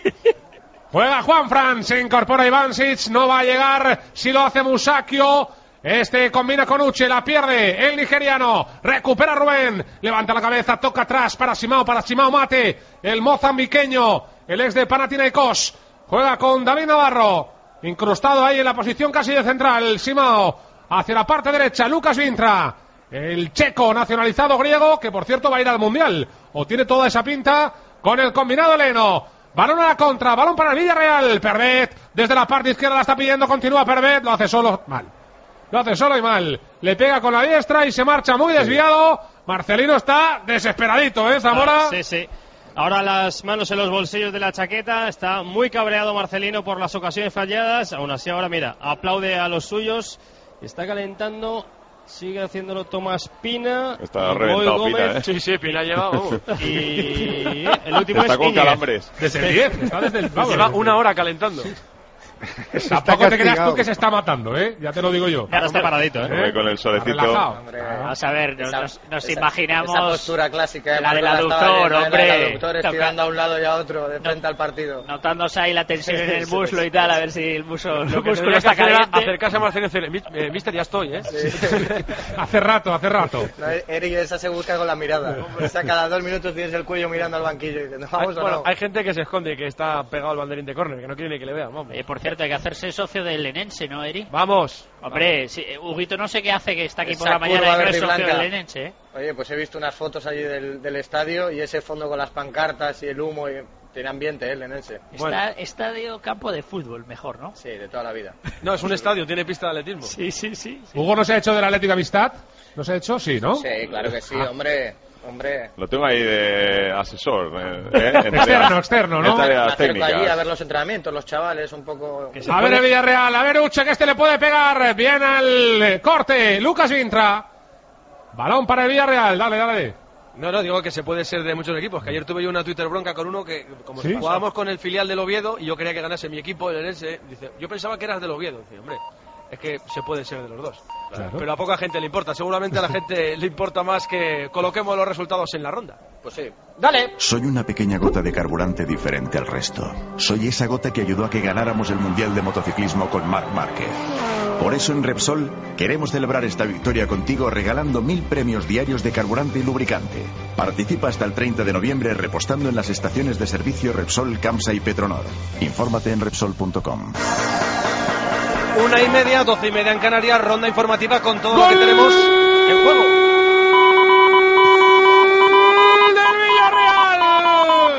Juega Juanfran, se incorpora Ivansic, no va a llegar si lo hace Musakio. Combina con Uche, la pierde el nigeriano, recupera Rubén, levanta la cabeza, toca atrás para Simao Mate, el mozambiqueño, el ex de Panathinaikos, juega con David Navarro, incrustado ahí en la posición casi de central, Simao, hacia la parte derecha, Lucas Vintra, el checo nacionalizado griego, que por cierto va a ir al Mundial, o tiene toda esa pinta, con el combinado heleno. Balón a la contra, balón para el Villarreal, Pervet, desde la parte izquierda la está pidiendo, continúa Pervet, lo hace solo, mal. Lo hace solo y mal. Le pega con la diestra y se marcha muy desviado. Marcelino está desesperadito, Zamora. Sí. Ahora las manos en los bolsillos de la chaqueta. Está muy cabreado Marcelino por las ocasiones falladas. Aún así ahora, mira, aplaude a los suyos. Está calentando. Sigue haciéndolo Tomás Pina. Está reventado Pina, Sí, Pina lleva, vamos. Y el último está es con Íñiguez. calambres. Desde el 10. Está desde el... Lleva una hora calentando. Tampoco te creas tú que se está matando, ya te lo digo yo. Ahora está paradito, Hombre, con el solecito. Vamos a ver, nos imaginamos esa postura clásica de la del Marcos aductor, Estaba hombre, el aductor estirando a un lado y a otro de frente al partido, notándose ahí la tensión en el muslo y tal, a ver si el muslo Lo que músculo tendría que está hacer era caliente. acercarse a Marcelino y decirle, mister, ya estoy, Hace rato. No, Eric, esa se busca con la mirada. O sea, cada 2 minutos tienes el cuello mirando al banquillo y diciendo, vamos o no. Hay gente que se esconde, que está pegado al banderín de córner, que no quiere ni que le vean, vamos. Por cierto, hay que hacerse socio del Lenense, ¿no, Eri? Vamos. Hombre, sí, Huguito no sé qué hace, que está aquí por Esa la mañana curva y no es verde y socio blanca. del Lenense, Oye, pues he visto unas fotos allí del estadio y ese fondo con las pancartas y el humo. Tiene ambiente, el Lenense. Estadio campo de fútbol, mejor, ¿no? Sí, de toda la vida. No, es un estadio, tiene pista de atletismo. Sí. ¿Hugo no se ha hecho del Atlético Amistad? ¿No se ha hecho? Sí, ¿no? Sí, claro que sí, hombre. Hombre. Lo tengo ahí de asesor. Externo, ¿no? En tareas Me acerco técnicas. allí a ver los entrenamientos, los chavales, un poco... A ver el Villarreal, a ver Uche, que este le puede pegar bien al corte. Lucas Vintra. Balón para el Villarreal, dale. No, digo que se puede ser de muchos equipos, que ayer tuve yo una Twitter bronca con uno que, como ¿Sí? jugábamos con el filial del Oviedo y yo quería que ganase mi equipo, el Elche, dice, yo pensaba que eras del Oviedo. Dice, hombre, es que se puede ser de los dos. Claro. Pero a poca gente le importa, seguramente a la gente le importa más que coloquemos los resultados en la ronda. Pues sí. ¡Dale! Soy una pequeña gota de carburante diferente al resto. Soy esa gota que ayudó a que ganáramos el Mundial de Motociclismo con Marc Márquez. Por eso en Repsol queremos celebrar esta victoria contigo regalando 1000 premios diarios de carburante y lubricante. Participa hasta el 30 de noviembre repostando en las estaciones de servicio Repsol, Camsa y Petronor. Infórmate en Repsol.com. 1:30, 12:30 en Canarias, ronda informativa con todo lo que tenemos en juego. ¡Gol del Villarreal!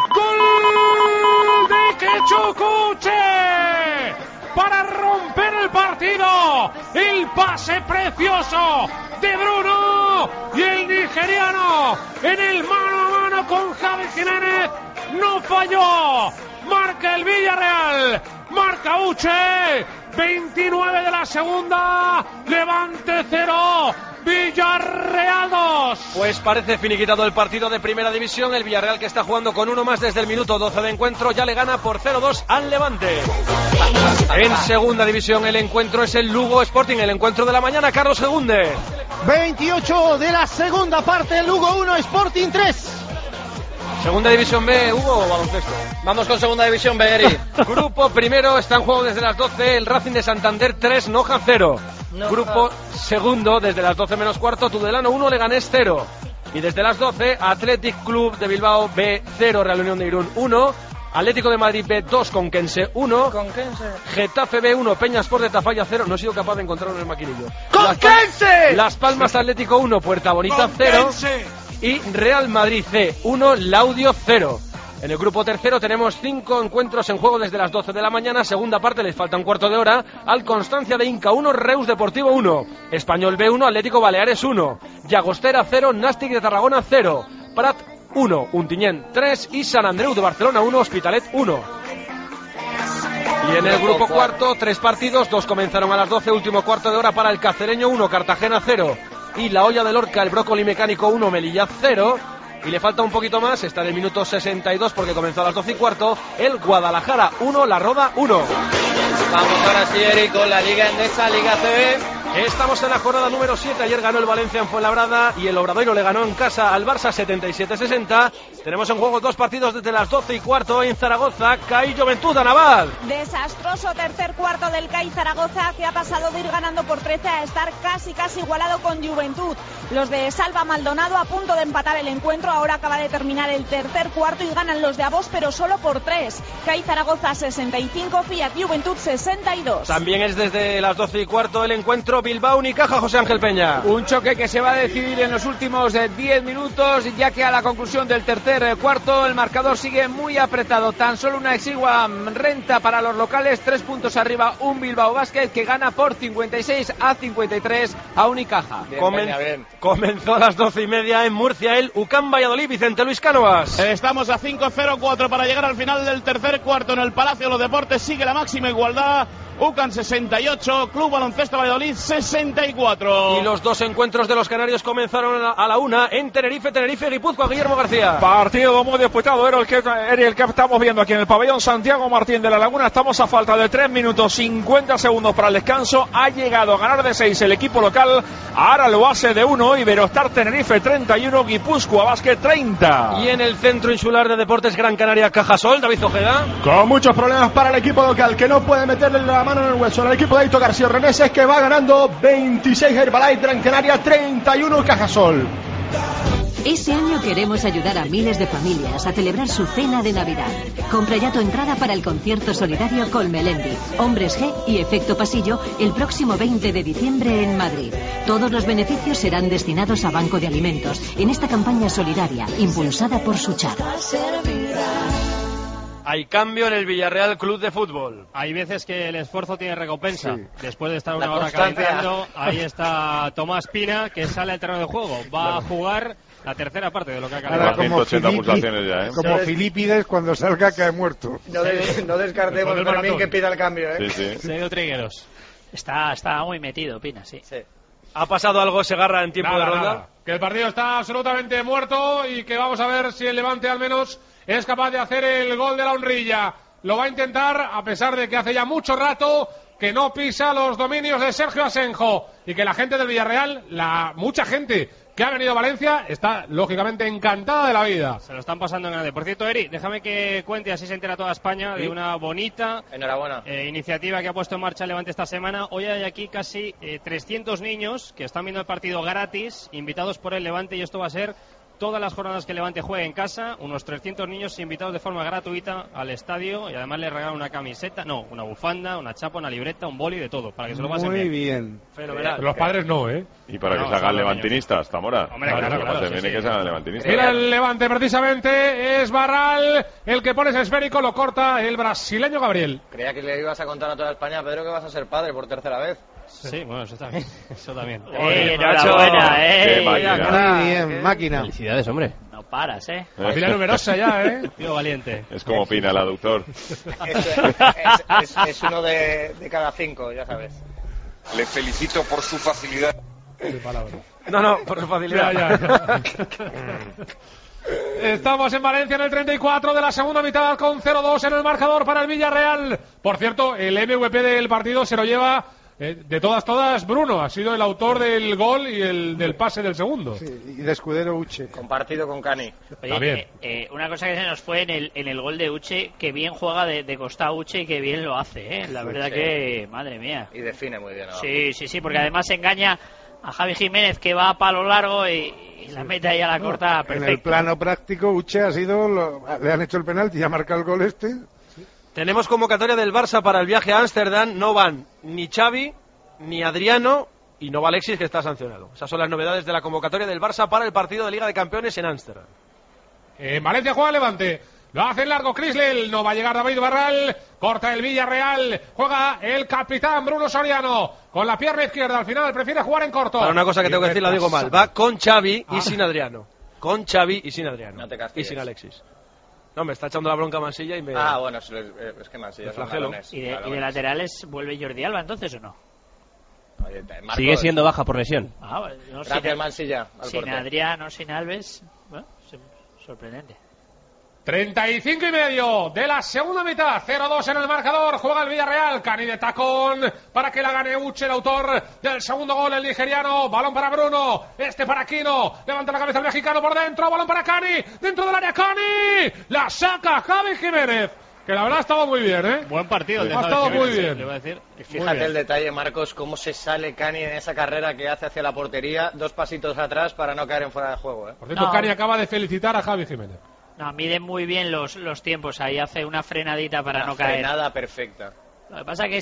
¡Gol de Quechucuche! Para romper el partido, el pase precioso de Bruno y el nigeriano en el mano a mano con Javi Jiménez no falló. Marca el Villarreal, marca Uche, 29 de la segunda, Levante 0, Villarreal 2. Pues parece finiquitado el partido de primera división. El Villarreal, que está jugando con uno más desde el minuto 12 de encuentro, ya le gana por 0-2 al Levante. En segunda división el encuentro es el Lugo Sporting, el encuentro de la mañana. Carlos Segunde. 28 de la segunda parte, Lugo 1, Sporting 3. Segunda división B, Hugo, o baloncesto. Vamos con segunda división B, Eri. Grupo primero está en juego desde las 12, el Racing de Santander 3, Noja 0. Grupo segundo desde las 12 menos cuarto, Tudelano 1, Leganés 0. Y desde las 12, Athletic Club de Bilbao B 0, Real Unión de Irún 1. Atlético de Madrid B 2, Conquense 1. Getafe B 1, Peñasport de Tafalla 0. No he sido capaz de encontrarlo en el maquinillo. ¡Conquense! Las Palmas Atlético 1, Puerta Bonita 0. Y Real Madrid C 1, Laudio 0. En el grupo tercero tenemos 5 encuentros en juego desde las 12 de la mañana. Segunda parte, les falta un cuarto de hora. Al Constancia de Inca 1, Reus Deportivo 1. Español B 1, Atlético Baleares 1. Llagostera 0, Nàstic de Tarragona 0. Prat 1, Untinyent 3 y San Andreu de Barcelona 1, Hospitalet 1. Y en el grupo cuarto, 3 partidos, 2 comenzaron a las 12, último cuarto de hora para el Cacereño 1, Cartagena 0. Y la Olla de Lorca, el Brócoli Mecánico 1, Melilla 0. Y le falta un poquito más, está en el minuto 62 porque comenzó a las 12 y cuarto, el Guadalajara 1, La Roda 1. Vamos ahora sí, Eric, con la Liga Endesa, Liga CB. Estamos en la jornada número 7, ayer ganó el Valencia en Fuenlabrada y el Obradoiro le ganó en casa al Barça 77-60. Tenemos en juego 2 partidos desde las 12 y cuarto en Zaragoza, CAI Juventud Naval. Desastroso tercer cuarto del CAI Zaragoza, que ha pasado de ir ganando por 13 a estar casi igualado con Juventud. Los de Salva Maldonado a punto de empatar el encuentro, ahora acaba de terminar el tercer cuarto y ganan los de Avos, pero solo por 3. CAI Zaragoza 65, Fiat Juventud 62. También es desde las 12 y cuarto el encuentro Bilbao Unicaja, José Ángel Peña. Un choque que se va a decidir en los últimos 10 minutos, ya que a la conclusión del tercer cuarto el marcador sigue muy apretado. Tan solo una exigua renta para los locales, 3 puntos arriba un Bilbao Basket que gana por 56-53 a Unicaja. Comenzó a las 12:30 en Murcia el UCAM Valladolid, Vicente Luis Cánovas. Estamos a 5-0-4 para llegar al final del tercer cuarto en el Palacio de los Deportes. Sigue la máxima igualdad. UCAM 68, Club Baloncesto Valladolid 64. Y los 2 encuentros de los canarios comenzaron a la 1 en Tenerife, Guipúzcoa, Guillermo García. Partido muy disputado, era el que estamos viendo aquí en el pabellón Santiago Martín de la Laguna. Estamos a falta de 3 minutos 50 segundos para el descanso. Ha llegado a ganar de 6 el equipo local. Ahora lo hace de 1. Iberostar Tenerife 31, Guipúzcoa Basket 30. Y en el Centro Insular de Deportes Gran Canaria Cajasol, David Ojeda. Con muchos problemas para el equipo local, que no puede meterle la mano en el hueso. El equipo de Aito García Reneses, que va ganando 26 Herbalife, Gran Canaria 31 Cajasol. Ese año queremos ayudar a miles de familias a celebrar su cena de Navidad. Compra ya tu entrada para el concierto solidario con Melendi, Hombres G y Efecto Pasillo el próximo 20 de diciembre en Madrid. Todos los beneficios serán destinados a Banco de Alimentos en esta campaña solidaria impulsada por Suchar. Hay cambio en el Villarreal Club de Fútbol. Hay veces que el esfuerzo tiene recompensa. Sí. Después de estar una La hora constancia. calentando, ahí está Tomás Pina, que sale al terreno de juego. Va a jugar la tercera parte de lo que ha Ahora, calentado. como 180 Filipi- pulsaciones ya, ¿eh? Como Filipides cuando salga cae muerto. No descartemos Con el Fermín maratón. que pida el cambio, ¿eh? Sí, sí. Sergio Trigueros. Está muy metido, Pina, sí. ¿Ha pasado algo Segarra en tiempo de ronda? Nada. Que el partido está absolutamente muerto y que vamos a ver si el Levante al menos es capaz de hacer el gol de la honrilla. Lo va a intentar a pesar de que hace ya mucho rato que no pisa los dominios de Sergio Asenjo y que la gente del Villarreal, mucha gente que ha venido a Valencia, está lógicamente encantada de la vida. Se lo están pasando en grande. Por cierto, Eri, déjame que cuente, así se entera toda España, de una bonita Enhorabuena. iniciativa que ha puesto en marcha el Levante esta semana. Hoy hay aquí casi 300 niños que están viendo el partido gratis, invitados por el Levante, y esto va a ser todas las jornadas que el Levante juegue en casa. Unos 300 niños invitados de forma gratuita al estadio, y además les regalan una camiseta, no, una bufanda, una chapa, una libreta, un boli, de todo, para que se lo pasen Muy bien. bien. Pero los padres no, ¿eh? Y para No, que se hagan son los levantinistas, Zamora. Hombre, Para claro, que claro, se sí, viene sí. que se hagan levantinistas. Mira el Levante, precisamente, es Barral el que pone ese esférico, lo corta el brasileño Gabriel. Creía que le ibas a contar a toda España, Pedro, que vas a ser padre por tercera vez. Sí, bueno, eso también. Eso también. Enhorabuena, Qué máquina. Muy bien, máquina. Felicidades, hombre. No paras, Familia numerosa ya, ¿eh? Tío valiente. Es como Pina, el aductor. Es uno de cada 5, ya sabes. Le felicito por su facilidad. No, por su facilidad. Ya. Estamos en Valencia en el 34 de la segunda mitad con 0-2 en el marcador para el Villarreal. Por cierto, el MVP del partido se lo lleva de todas Bruno. Ha sido el autor del gol y el del pase del segundo. Sí, y de escudero Uche. Compartido con Cani. Oye, una cosa que se nos fue en el gol de Uche, que bien juega de costado Uche y que bien lo hace, ¿eh? La verdad Sí. que, madre mía. Y define muy bien. abajo. Sí, porque además engaña a Javi Jiménez, que va a palo largo y la mete ahí a la corta En perfecto. el plano práctico, Uche ha sido. Le han hecho el penalti y ha marcado el gol este. Tenemos convocatoria del Barça para el viaje a Ámsterdam. No van ni Xavi, ni Adriano, y no va Alexis, que está sancionado. Esas son las novedades de la convocatoria del Barça para el partido de Liga de Campeones en Ámsterdam. En Valencia juega Levante. Lo hace en largo Crisler. No va a llegar David Barral. Corta el Villarreal. Juega el capitán Bruno Soriano. Con la pierna izquierda. Al final prefiere jugar en corto. Para una cosa que tengo que decir, la digo mal. Va con Xavi y sin Adriano. Con Xavi y sin Adriano. No te Y castigues. sin Alexis. No, me está echando la bronca Mansilla y me... Bueno, es que Mansilla Me son flagelo. balones, ¿Y de balones. laterales vuelve Jordi Alba entonces o no? Oye, Marcos, Sigue siendo baja por lesión. No, Gracias, Mansilla. Al sin portero. Adriano, sin Alves. Bueno, sorprendente. 35 y medio de la segunda mitad. 0-2 en el marcador. Juega el Villarreal. Cani de tacón para que la gane Uche, el autor del segundo gol, el nigeriano. Balón para Bruno. Este para Aquino. Levanta la cabeza el mexicano por dentro. Balón para Cani. Dentro del área Cani. La saca Javi Jiménez. Que la verdad ha estado muy bien, ¿eh? Buen partido. Ha estado muy bien. Le voy a decir. Y fíjate el detalle, Marcos, cómo se sale Cani en esa carrera que hace hacia la portería. 2 pasitos atrás para no caer en fuera de juego, ¿eh? Por cierto, No. Cani acaba de felicitar a Javi Jiménez. No, mide muy bien los tiempos. Ahí hace una frenadita para no caer. Frenada perfecta. Lo que pasa que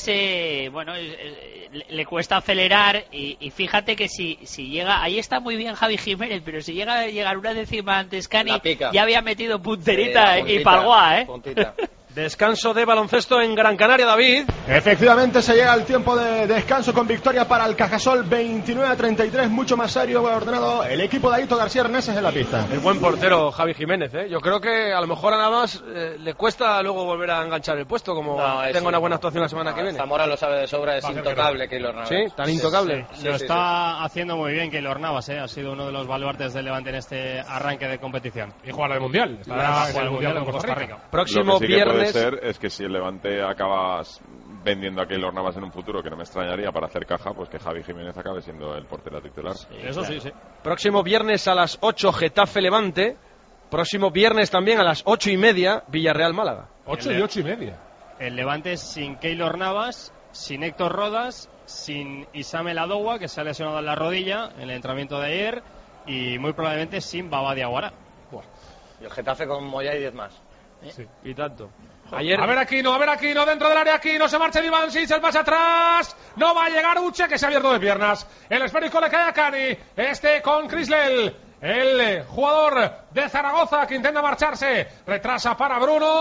le cuesta acelerar y fíjate que si llega, ahí está muy bien Javi Jiménez, pero si llega a llegar una décima antes Cani, La pica. ya había metido punterita Sí, y palguá, ¿eh? Puntita. Descanso de baloncesto en Gran Canaria, David. Efectivamente se llega al tiempo de descanso con victoria para el Cajasol 29-33, mucho más serio ordenado el equipo de Aito García Reneses en la pista. El buen portero Javi Jiménez, ¿eh? Yo creo que a lo mejor a nada más le cuesta luego volver a enganchar el puesto, como tenga una buena actuación la semana que viene. Zamora lo sabe de sobra, es intocable Keylor Navas. Sí, tan intocable. Lo está haciendo muy bien Keylor Navas, ¿eh? Ha sido uno de los baluartes del Levante en este arranque de competición. Y jugar el Mundial. Estará Estará en el Mundial con Costa Rica. Próximo Lo que sí que viernes. puede ser es que si el Levante acaba vendiendo a Keylor Navas en un futuro, que no me extrañaría para hacer caja, pues que Javi Jiménez acabe siendo el portero titular. Eso sí, sí. Próximo viernes a las 8, Getafe Levante. Próximo viernes también a las 8:30, Villarreal Málaga. 8 y 8:30. El Levante sin Keylor Navas, sin Héctor Rodas, sin Isame Ladoua, que se ha lesionado en la rodilla en el entrenamiento de ayer, y muy probablemente sin Baba Diawara. Y el Getafe con Moya y 10 más. Sí. Y tanto. A ver Aquino, dentro del área Aquino, se marcha Ivansic, el pase atrás, no va a llegar Uche, que se ha abierto de piernas. El esférico le cae a Cani, con Crisler, el jugador de Zaragoza que intenta marcharse, retrasa para Bruno,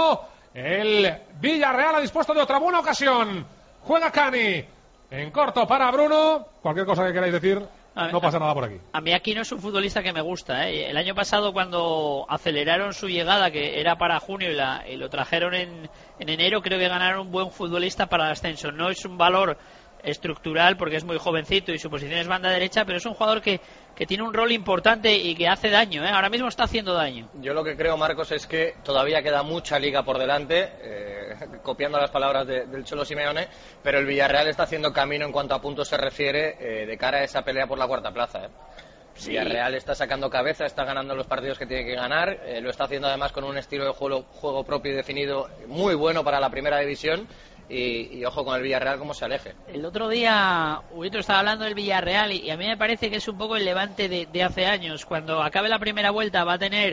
El Villarreal ha dispuesto de otra buena ocasión. Juega Cani. En corto para Bruno. Cualquier cosa que queráis decir, no pasa nada por aquí. A mí Aquino es un futbolista que me gusta, ¿eh? El año pasado, cuando aceleraron su llegada, que era para junio, y lo trajeron en enero, creo que ganaron un buen futbolista para el ascenso. No es un valor estructural porque es muy jovencito y su posición es banda derecha, pero es un jugador que tiene un rol importante y que hace daño, ¿eh? Ahora mismo está haciendo daño. Yo lo que creo, Marcos, es que todavía queda mucha liga por delante, copiando las palabras del Cholo Simeone, pero el Villarreal está haciendo camino en cuanto a puntos se refiere, de cara a esa pelea por la cuarta plaza, Sí. Villarreal está sacando cabeza, está ganando los partidos que tiene que ganar, lo está haciendo además con un estilo de juego propio y definido muy bueno para la primera división. Y ojo con el Villarreal cómo se aleje. El otro día Huguito estaba hablando del Villarreal y a mí me parece que es un poco el Levante de hace años. Cuando acabe la primera vuelta va a tener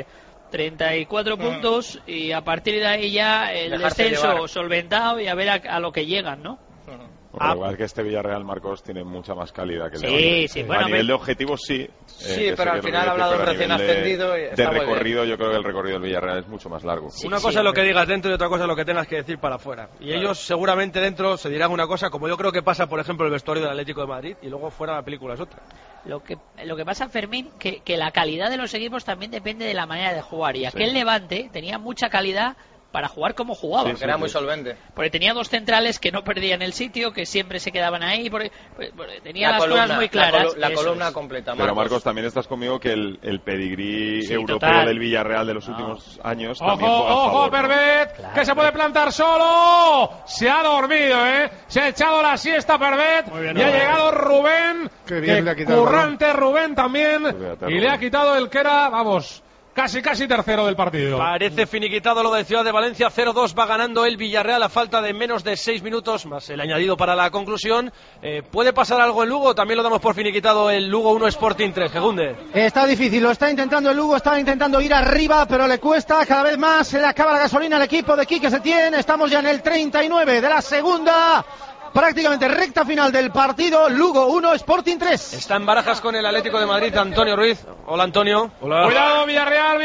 34 puntos y a partir de ahí ya el descenso solventado y a ver a lo que llegan, ¿no? Bueno, igual que este Villarreal, Marcos, tiene mucha más calidad que el Levante. Sí, bueno, a nivel de objetivos sí. Sí, pero al final ha hablado de un recién ascendido. De recorrido, yo creo que el recorrido del Villarreal es mucho más largo. Sí, una cosa es lo que digas dentro y otra cosa es lo que tengas que decir para afuera. Y ellos seguramente dentro se dirán una cosa, como yo creo que pasa, por ejemplo, el vestuario del Atlético de Madrid, y luego fuera la película es otra. Lo que pasa, Fermín, que la calidad de los equipos también depende de la manera de jugar. Y aquel Levante tenía mucha calidad para jugar como jugaba. Sí, era muy solvente. Porque tenía dos centrales que no perdían el sitio, que siempre se quedaban ahí, porque tenía las cosas muy claras. La columna completa, Marcos. Pero Marcos, también estás conmigo que el pedigrí europeo del Villarreal de los últimos años también juega a favor. ¡Ojo, Pervet! ¡Que se puede plantar solo! Se ha dormido, se ha echado la siesta Pervet y ha llegado Rubén. Qué bien le ha quitado. Currante Rubén también. Y le ha quitado el que era, vamos, casi tercero del partido. Parece finiquitado lo del Ciudad de Valencia. 0-2 va ganando el Villarreal a falta de menos de 6 minutos, más el añadido para la conclusión. ¿Puede pasar algo en Lugo? También lo damos por finiquitado el Lugo 1 Sporting 3. Gegunde. Está difícil, lo está intentando el Lugo, está intentando ir arriba, pero le cuesta cada vez más. Se le acaba la gasolina al equipo de Quique Setién. Estamos ya en el 39 de la segunda. Prácticamente recta final del partido. Lugo 1, Sporting 3. Está en barajas con el Atlético de Madrid Antonio Ruiz. Hola, Antonio. Hola. Cuidado, Villarreal.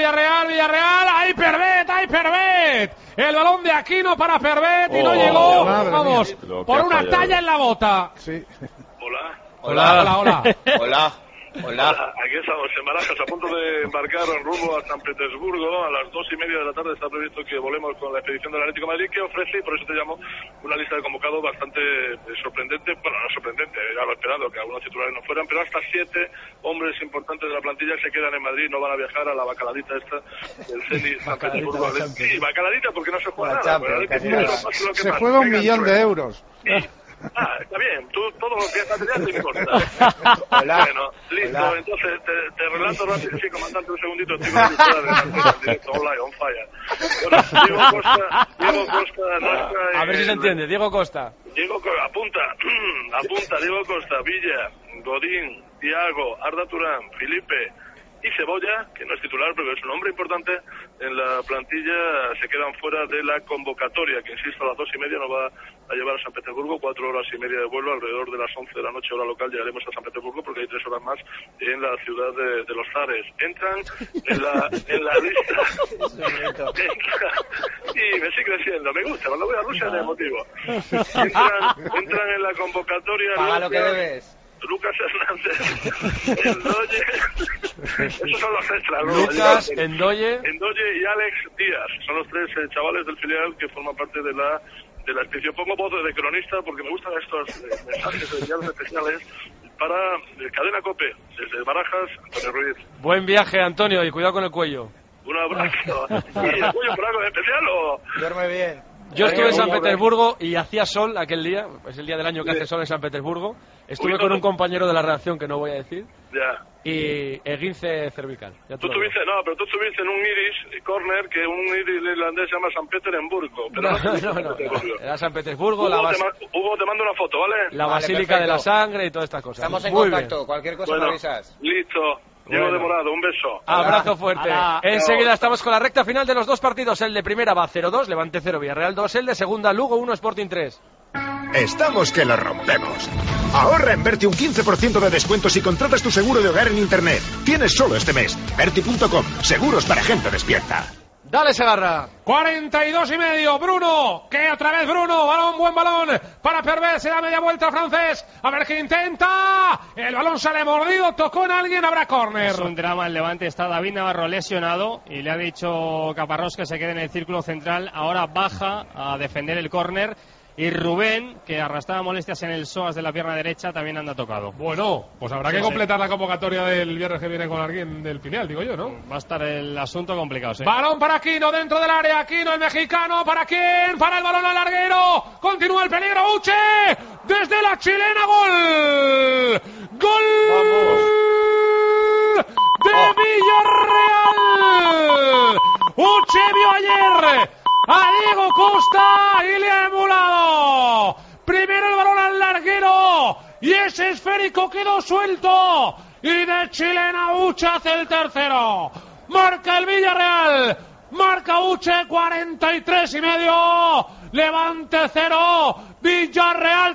¡Ay, Pervet! El balón de Aquino para Pervet y no llegó. Vamos, por una talla en la bota. Sí. Hola. Aquí estamos en Barajas, a punto de embarcar en rumbo a San Petersburgo. A las 2:30 de la tarde está previsto que volemos con la expedición del Atlético de Madrid, que ofrece, y por eso te llamo, una lista de convocados bastante sorprendente. Bueno, no sorprendente, ya lo esperado, que algunos titulares no fueran, pero hasta 7 hombres importantes de la plantilla se quedan en Madrid, no van a viajar a la bacaladita esta del Zenit San Petersburgo. Sí, bacaladita, porque no se juega nada. Se juega 1 millón de euros. Está bien, tú todo lo que piensas ya te importa. Bueno, listo, entonces te relato rápido. Sí, comandante, un segundito, estoy en directo, online, on fire. Bueno, Diego Costa no está. A ver si se entiende, Diego Costa. Apunta, Diego Costa, Villa, Godín, Thiago, Arda Turán, Felipe y Cebolla, que no es titular, pero es un hombre importante en la plantilla, se quedan fuera de la convocatoria, que insisto, a las 2:30 nos va a llevar a San Petersburgo, 4 horas y media de vuelo, alrededor de las 11 de la noche, hora local, llegaremos a San Petersburgo, porque hay 3 horas más en la ciudad de los zares. Entran en la lista, y me sigue creciendo, me gusta, cuando voy a Rusia de motivo. Entran en la convocatoria. Paga lo que debes. Lucas Hernández, Endoye, esos son los extras, ¿no? Lucas, Endoye y Alex Díaz, son los 3 chavales del filial que forman parte de la expedición. Pongo voz de cronista porque me gustan estos mensajes de enviados especiales para Cadena COPE, desde Barajas, Antonio Ruiz. Buen viaje, Antonio, y cuidado con el cuello. Un abrazo. ¿Y el cuello por algo de especial o...? Duerme bien. Yo estuve en San Petersburgo y hacía sol aquel día, es el día del año que hace sol en San Petersburgo. Estuve con un compañero de la redacción que no voy a decir. Ya. Y esguince cervical. Tú estuviste en un Iris Corner, que un Iris irlandés se llama San Petersburgo. Pero no. Era San Petersburgo. Hugo, te mando una foto, ¿vale? La Basílica de la Sangre y todas estas cosas. Estamos en contacto, cualquier cosa me avisas. Listo. Llego demorado, un beso. Abrazo fuerte. Enseguida estamos con la recta final de los 2 partidos. El de primera va 0-2, Levante 0, Villarreal 2. El de segunda, Lugo 1, Sporting 3. Estamos que lo rompemos. Ahorra en Berti un 15% de descuento si contratas tu seguro de hogar en Internet. Tienes solo este mes. Berti.com, seguros para gente despierta. Dale, Segarra. 42,5. Bruno, que otra vez Bruno. Buen balón para Pervet. Se da media vuelta francés. A ver qué intenta. El balón sale mordido. Tocó en alguien. Habrá córner. Es un drama el Levante. Está David Navarro lesionado y le ha dicho Caparrós que se quede en el círculo central. Ahora baja a defender el córner. Y Rubén, que arrastraba molestias en el psoas de la pierna derecha, también anda tocado. Bueno, pues habrá que completar la convocatoria del viernes que viene con alguien del filial, digo yo, ¿no? Va a estar el asunto complicado, sí. Balón para Aquino dentro del área. Aquino, el mexicano. ¿Para quién? Para el balón al larguero. Continúa el peligro. Uche. Desde la chilena. Gol. Gol. Vamos. De Villarreal. Uche vio ayer a Diego Costa y le ha emulado. Primero el balón al larguero y ese esférico quedó suelto y de chilena Uche hace el tercero. Marca el Villarreal, marca Uche, 43,5. Levante 0, Villarreal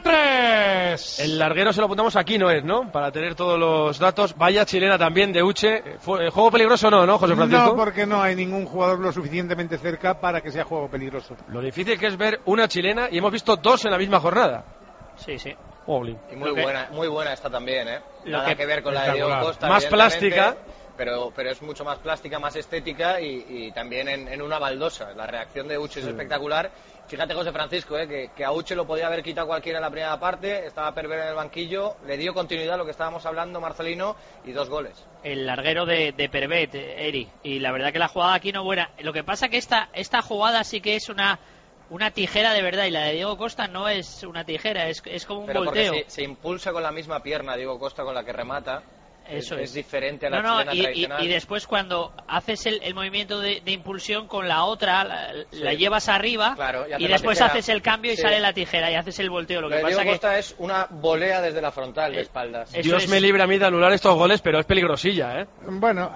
3. El larguero se lo apuntamos aquí, no es, ¿no? Para tener todos los datos. Vaya chilena también de Uche. ¿Juego peligroso no, José Francisco? No, porque no hay ningún jugador lo suficientemente cerca para que sea juego peligroso. Lo difícil que es ver una chilena y hemos visto dos en la misma jornada. Sí, sí. Y muy buena esta también, ¿eh? Nada que ver con la de Diego Costa. Más plástica. Pero es mucho más plástica, más estética y también en una baldosa. La reacción de Uche es espectacular. Fíjate, José Francisco, que a Uche lo podía haber quitado cualquiera en la primera parte. Estaba Perver en el banquillo, le dio continuidad a lo que estábamos hablando, Marcelino, y 2 goles. El larguero de Pervet, Eri. Y la verdad que la jugada aquí no buena. Lo que pasa que esta jugada sí que es una tijera de verdad, y la de Diego Costa no es una tijera, es como un volteo. Porque se impulsa con la misma pierna Diego Costa con la que remata. Eso es diferente a la chilena tradicional. Y después cuando haces el movimiento de impulsión con la otra, la llevas arriba, claro, y después haces el cambio y sale la tijera y haces el volteo. Lo que pasa Diego Costa es una volea desde la frontal de espaldas. Dios me libre a mí de anular estos goles, pero es peligrosilla, ¿eh? Bueno,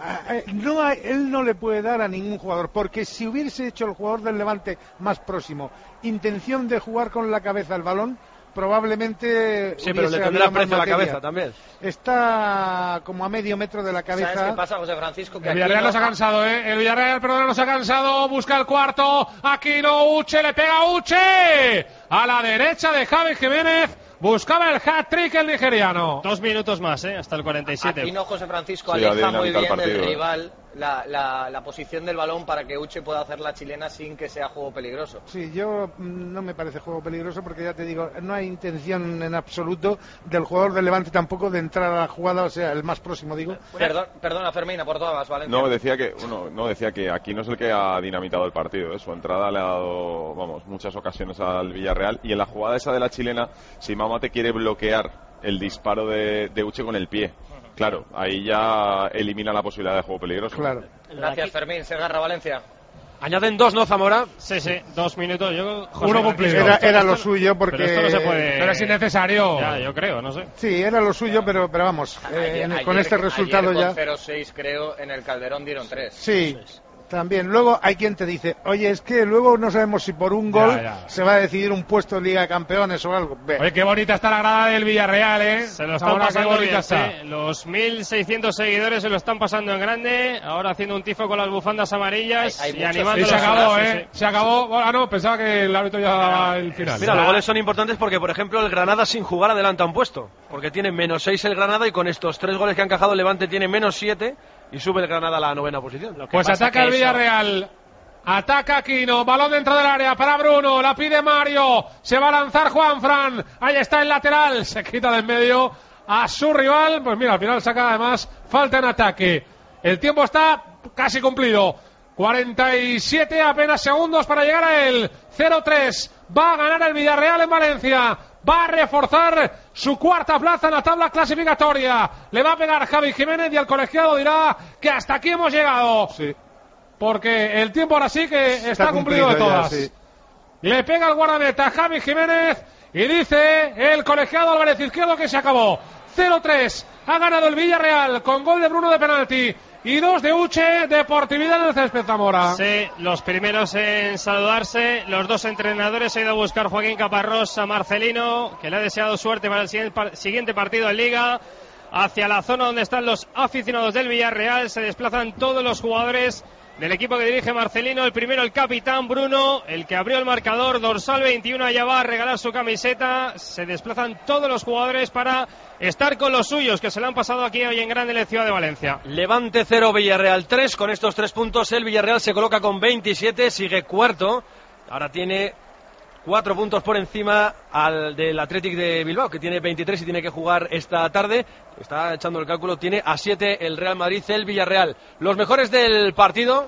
él no le puede dar a ningún jugador, porque si hubiese hecho el jugador del Levante más próximo intención de jugar con la cabeza el balón, probablemente sí, pero le tendrá precio a la cabeza también. Está como a medio metro de la cabeza. ¿Sabes qué pasa, José Francisco? Que el Villarreal no se ha cansado, ¿eh? El Villarreal, perdón, no se ha cansado. Busca el cuarto. Aquino, Uche, le pega Uche. A la derecha de Javi Jiménez. Buscaba el hat-trick el nigeriano. 2 minutos más, hasta el 47. Aquí no, José Francisco, aleja muy bien del rival la posición del balón para que Uche pueda hacer la chilena sin que sea juego peligroso. Sí, yo no me parece juego peligroso porque ya te digo, no hay intención en absoluto del jugador del Levante tampoco de entrar a la jugada, o sea, el más próximo, digo. Perdona, Fermín, por todas, Valencia. Decía que aquí no es el que ha dinamitado el partido, su entrada le ha dado, muchas ocasiones al Villarreal, y en la jugada esa de la chilena, si Mamate quiere bloquear el disparo de Uche con el pie. Claro, ahí ya elimina la posibilidad de juego peligroso. Claro. Gracias, Fermín. Segarra, Valencia. Añaden 2, ¿no, Zamora? Sí, 2 minutos. Uno cumplido. Era lo suyo porque... Pero esto no se puede... Pero es innecesario. Ya, yo creo, no sé. Sí, era lo suyo, pero vamos, con este resultado ya... Con 0-6, creo, en el Calderón dieron 3. Sí. También, luego hay quien te dice, oye, es que luego no sabemos si por un gol se va a decidir un puesto en Liga de Campeones o algo. Oye, qué bonita está la grada del Villarreal, ¿eh? Se lo están pasando bien, Los 1.600 seguidores se lo están pasando en grande, ahora haciendo un tifo con las bufandas amarillas y animando. Y se acabó, se acabó. Bueno, pensaba que el árbitro ya daba el final. Mira, los goles son importantes porque, por ejemplo, el Granada sin jugar adelanta un puesto, porque tiene -6 el Granada y con estos 3 goles que han encajado el Levante tiene -7. Y sube el Granada a la 9ª posición. Pues ataca el Villarreal. Ataca Aquino. Balón dentro del área para Bruno. La pide Mario. Se va a lanzar Juanfran. Ahí está el lateral. Se quita de en medio a su rival. Pues mira, al final saca además falta en ataque. El tiempo está casi cumplido. 47 apenas segundos para llegar a él. 0-3. Va a ganar el Villarreal en Valencia. Va a reforzar su 4ª plaza en la tabla clasificatoria. Le va a pegar Javi Jiménez y el colegiado dirá que hasta aquí hemos llegado. Sí. Porque el tiempo ahora sí que está cumplido de todas. Ya, sí. Le pega el guardameta Javi Jiménez y dice el colegiado Álvarez Izquierdo que se acabó. 0-3. Ha ganado el Villarreal con gol de Bruno de penalti. Y 2 de Uche, deportividad en el césped, Zamora. Sí, los primeros en saludarse. Los 2 entrenadores. Ha ido a buscar Joaquín Caparrós a Marcelino, que le ha deseado suerte para el siguiente partido en Liga. Hacia la zona donde están los aficionados del Villarreal se desplazan todos los jugadores del equipo que dirige Marcelino. El primero, el capitán Bruno, el que abrió el marcador, dorsal 21, allá va a regalar su camiseta. Se desplazan todos los jugadores para estar con los suyos, que se le han pasado aquí hoy en grande en la ciudad de Valencia. Levante 0, Villarreal 3. Con estos 3 puntos el Villarreal se coloca con 27, sigue cuarto. Ahora tiene 4 puntos por encima al del Athletic de Bilbao, que tiene 23 y tiene que jugar esta tarde. Está echando el cálculo, tiene a 7 el Real Madrid, el Villarreal. Los mejores del partido: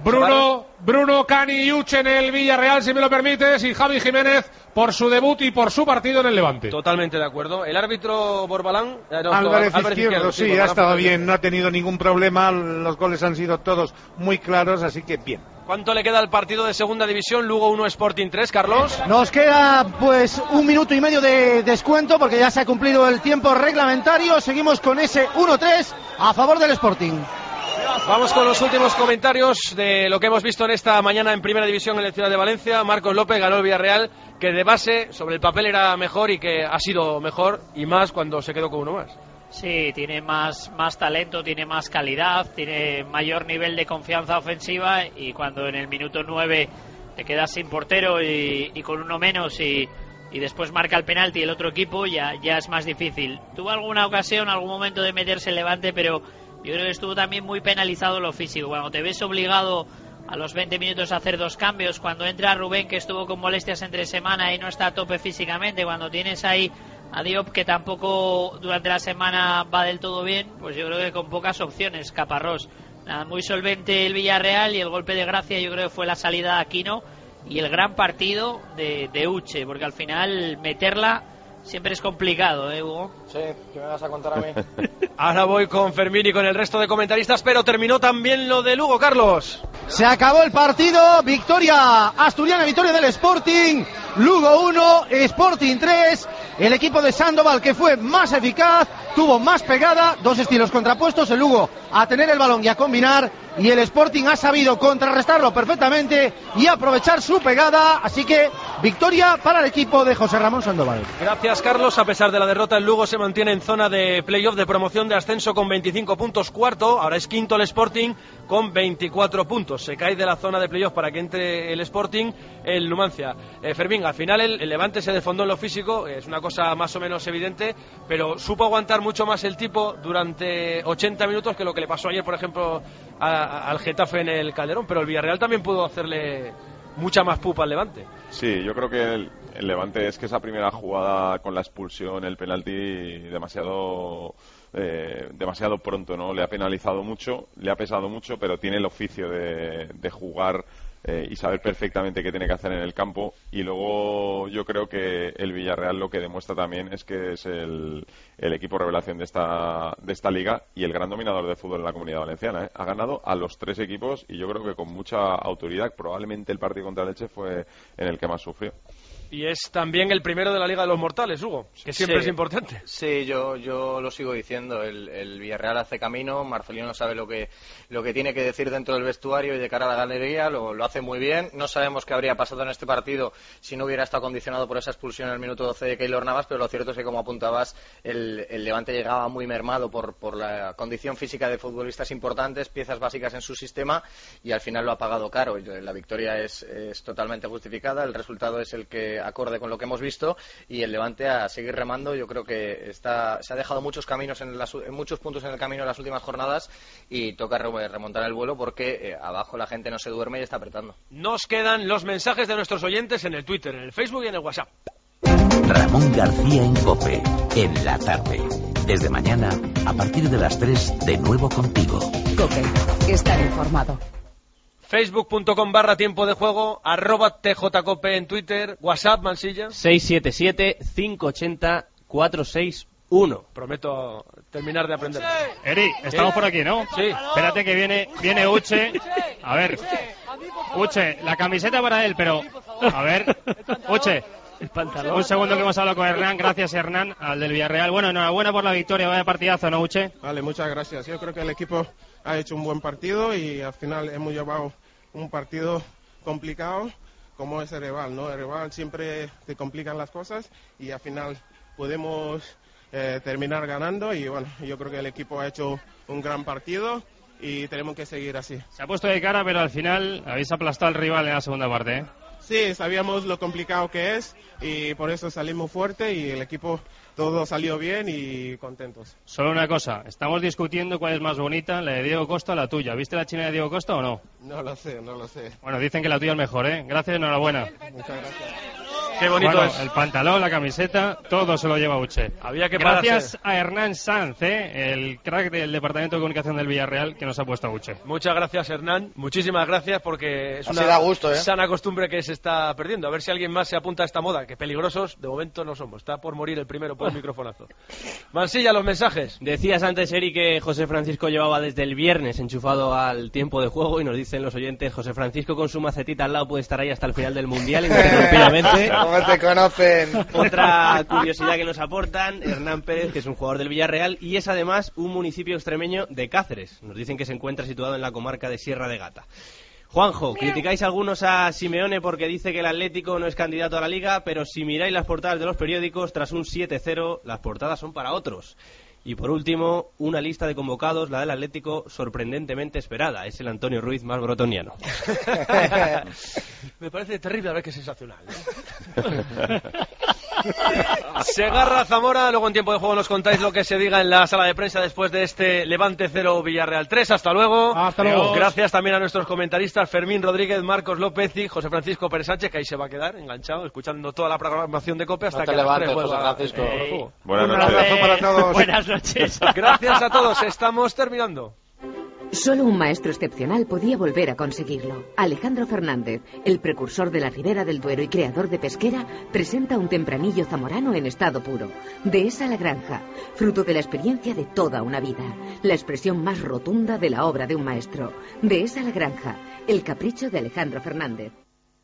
Bruno, Cani y Uche en el Villarreal, si me lo permites, y Javi Jiménez por su debut y por su partido en el Levante. Totalmente de acuerdo. El árbitro Borbalán, Álvarez Izquierdo, sí, Borbalán, ha estado bien, no ha tenido ningún problema, los goles han sido todos muy claros, así que bien. ¿Cuánto le queda al partido de segunda división? Lugo 1, Sporting 3, Carlos. Nos queda pues 1 minuto y medio de descuento porque ya se ha cumplido el tiempo reglamentario. Seguimos con ese 1-3 a favor del Sporting. Vamos con los últimos comentarios de lo que hemos visto en esta mañana en Primera División en la ciudad de Valencia. Marcos López ganó el Villarreal, que de base sobre el papel era mejor y que ha sido mejor y más cuando se quedó con uno más. Sí, tiene más talento, tiene más calidad, tiene mayor nivel de confianza ofensiva, y cuando en el minuto 9 te quedas sin portero y con uno menos y después marca el penalti el otro equipo, ya es más difícil. Tuvo alguna ocasión, algún momento de meterse el Levante, pero yo creo que estuvo también muy penalizado lo físico. Cuando te ves obligado a los 20 minutos a hacer 2 cambios, cuando entra Rubén, que estuvo con molestias entre semana y no está a tope físicamente, cuando tienes ahí a Diop, que tampoco durante la semana va del todo bien, pues yo creo que con pocas opciones. Caparrós, nada, muy solvente el Villarreal, y el golpe de gracia yo creo que fue la salida de Aquino y el gran partido de Uche, porque al final meterla siempre es complicado, Hugo? Sí, ¿qué me vas a contar a mí? Ahora voy con Fermín y con el resto de comentaristas, pero terminó también lo de Lugo, Carlos. Se acabó el partido, victoria asturiana, victoria del Sporting, Lugo 1, Sporting 3, el equipo de Sandoval, que fue más eficaz, tuvo más pegada, 2 estilos contrapuestos, el Lugo a tener el balón y a combinar, y el Sporting ha sabido contrarrestarlo perfectamente y aprovechar su pegada, así que victoria para el equipo de José Ramón Sandoval. Gracias, Carlos. A pesar de la derrota, el Lugo se mantiene en zona de playoff de promoción de ascenso con 25 puntos, cuarto. Ahora es quinto el Sporting con 24 puntos. Se cae de la zona de playoff para que entre el Sporting, el Numancia. Fermín, al final el Levante se desfondó en lo físico, es una cosa más o menos evidente, pero supo aguantar mucho más el tipo durante 80 minutos que lo que le pasó ayer, por ejemplo, al Getafe en el Calderón. Pero el Villarreal también pudo hacerle mucha más pupa al Levante. Sí, yo creo que el Levante, es que esa primera jugada con la expulsión, el penalti, demasiado pronto, ¿no? Le ha penalizado mucho, le ha pesado mucho, pero tiene el oficio de jugar y saber perfectamente qué tiene que hacer en el campo. Y luego yo creo que el Villarreal lo que demuestra también es que es el equipo revelación de esta liga y el gran dominador de fútbol en la Comunidad Valenciana, ¿eh? Ha ganado a los 3 equipos y yo creo que con mucha autoridad. Probablemente el partido contra Elche fue en el que más sufrió. Y es también el primero de la Liga de los Mortales, Hugo, que siempre es importante. Sí, yo lo sigo diciendo. El Villarreal hace camino, Marcelino sabe lo que tiene que decir dentro del vestuario y de cara a la galería, lo hace muy bien. No sabemos qué habría pasado en este partido si no hubiera estado condicionado por esa expulsión en el minuto 12 de Keylor Navas, pero lo cierto es que, como apuntabas, el Levante llegaba muy mermado por la condición física de futbolistas importantes, piezas básicas en su sistema, y al final lo ha pagado caro. La victoria es totalmente justificada, el resultado es el que acorde con lo que hemos visto, y el Levante a seguir remando. Yo creo que se ha dejado muchos caminos en muchos puntos en el camino en las últimas jornadas, y toca remontar el vuelo porque abajo la gente no se duerme y está apretando. Nos quedan los mensajes de nuestros oyentes en el Twitter, en el Facebook y en el WhatsApp. Ramón García en COPE, en la tarde. Desde mañana, a partir de las 3, de nuevo contigo. COPE, estar informado. Facebook.com/tiempo de juego, @TJCope en Twitter, WhatsApp, Mansilla. 677-580-461. Prometo terminar de aprender. Eri, estamos por aquí, ¿no? Sí. Espérate que viene Uche. A ver, Uche, la camiseta para él, pero... A ver, Uche. Un segundo que hemos hablado con Hernán. Gracias, Hernán, al del Villarreal. Bueno, enhorabuena por la victoria. Vaya partidazo, ¿no, Uche? Vale, muchas gracias. Yo creo que el equipo ha hecho un buen partido y al final hemos llevado un partido complicado como es el rival, ¿no? El rival siempre te complican las cosas y al final podemos terminar ganando, y bueno, yo creo que el equipo ha hecho un gran partido y tenemos que seguir así. Se ha puesto de cara, pero al final habéis aplastado al rival en la segunda parte, ¿eh? Sí, sabíamos lo complicado que es y por eso salimos fuerte y el equipo todo salió bien y contentos. Solo una cosa, estamos discutiendo cuál es más bonita, la de Diego Costa o la tuya. ¿Viste la china de Diego Costa o no? No lo sé, no lo sé. Bueno, dicen que la tuya es mejor, ¿eh? Gracias, enhorabuena. Muchas gracias. Qué bonito bueno, es. El pantalón, la camiseta, todo se lo lleva Uche. Había que Gracias pararse. a Hernán Sanz, el crack del Departamento de Comunicación del Villarreal, que nos ha puesto a Uche. Muchas gracias, Hernán. Muchísimas gracias, porque es Así una da gusto, ¿eh? sana costumbre que se está perdiendo. A ver si alguien más se apunta a esta moda, que peligrosos de momento no somos. Está por morir el primero por el microfonazo. Mansilla, los mensajes. Decías antes, Eri, que José Francisco llevaba desde el viernes enchufado al tiempo de juego y nos dicen los oyentes, José Francisco con su macetita al lado puede estar ahí hasta el final del Mundial ininterrumpidamente. ¿Cómo te conocen? Otra curiosidad que nos aportan, Hernán Pérez, que es un jugador del Villarreal y es además un municipio extremeño de Cáceres. Nos dicen que se encuentra situado en la comarca de Sierra de Gata. Juanjo, criticáis algunos a Simeone porque dice que el Atlético no es candidato a la Liga, pero si miráis las portadas de los periódicos, tras un 7-0, las portadas son para otros. Y por último, una lista de convocados, la del Atlético, sorprendentemente esperada. Es el Antonio Ruiz más brotoniano. Me parece terrible a ver qué sensacional, ¿eh? Segarra, Zamora, luego en tiempo de juego nos contáis lo que se diga en la sala de prensa después de este Levante 0 Villarreal 3. Hasta luego. Hasta luego. Gracias también a nuestros comentaristas Fermín Rodríguez, Marcos López y José Francisco Pérez Sánchez, que ahí se va a quedar enganchado escuchando toda la programación de COPE hasta No te que a las levantes, 3 vuelva. José Francisco. Buenas Un noches. abrazo para todos. Buenas noches. Gracias a todos, estamos terminando. Solo un maestro excepcional podía volver a conseguirlo. Alejandro Fernández, el precursor de la Ribera del Duero y creador de Pesquera, presenta un tempranillo zamorano en estado puro. Dehesa la Granja, fruto de la experiencia de toda una vida. La expresión más rotunda de la obra de un maestro. Dehesa la Granja, el capricho de Alejandro Fernández.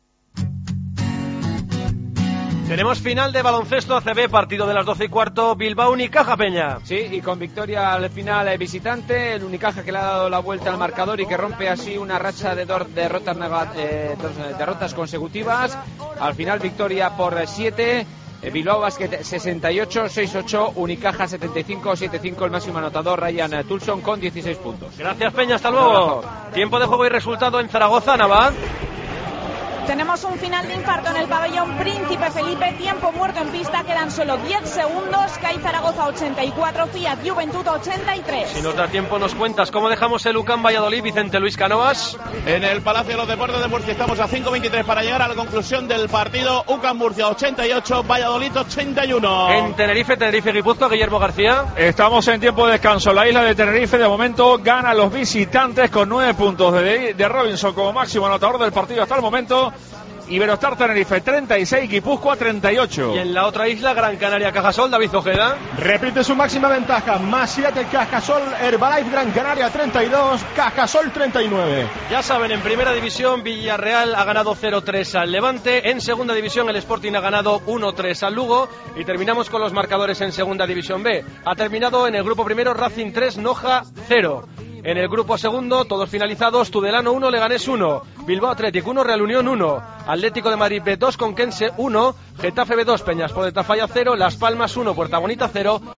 Tenemos final de baloncesto ACB, partido de las 12:15, Bilbao Unicaja Peña. Sí, y con victoria al final visitante, el Unicaja que le ha dado la vuelta al marcador y que rompe así una racha de dos derrotas consecutivas. Al final victoria por 7. Bilbao Basket 68-68, Unicaja 75-75, el máximo anotador Ryan Tulson con 16 puntos. Gracias Peña, hasta luego. Tiempo de juego y resultado en Zaragoza, Nava. Tenemos un final de infarto en el pabellón Príncipe Felipe, tiempo muerto en pista, quedan solo 10 segundos, CAI Zaragoza 84, Fiat Juventud 83. Si nos da tiempo nos cuentas cómo dejamos el UCAM Valladolid, Vicente Luis Canovas. En el Palacio de los Deportes de Murcia estamos a 5:23 para llegar a la conclusión del partido. UCAM Murcia 88, Valladolid 81. En Tenerife Guipúzcoa, Guillermo García. Estamos en tiempo de descanso. La isla de Tenerife de momento gana a los visitantes con 9 puntos de Robinson como máximo anotador del partido hasta el momento. Iberostar Tenerife 36, Guipúzcoa 38. Y en la otra isla, Gran Canaria Cajasol, David Ojeda. Repite su máxima ventaja, más 7 Cajasol, Herbalife Gran Canaria 32, Cajasol 39. Ya saben, en primera división Villarreal ha ganado 0-3 al Levante, en segunda división el Sporting ha ganado 1-3 al Lugo y terminamos con los marcadores en segunda división B. Ha terminado en el grupo primero Racing 3, Noja 0. En el grupo segundo, todos finalizados, Tudelano 1, Leganés 1, Bilbao Athletic 1, Real Unión 1, Atlético de Madrid B2, Conquense 1, Getafe B2, Peñaspor de Tafalla 0, Las Palmas 1, Puerta Bonita 0.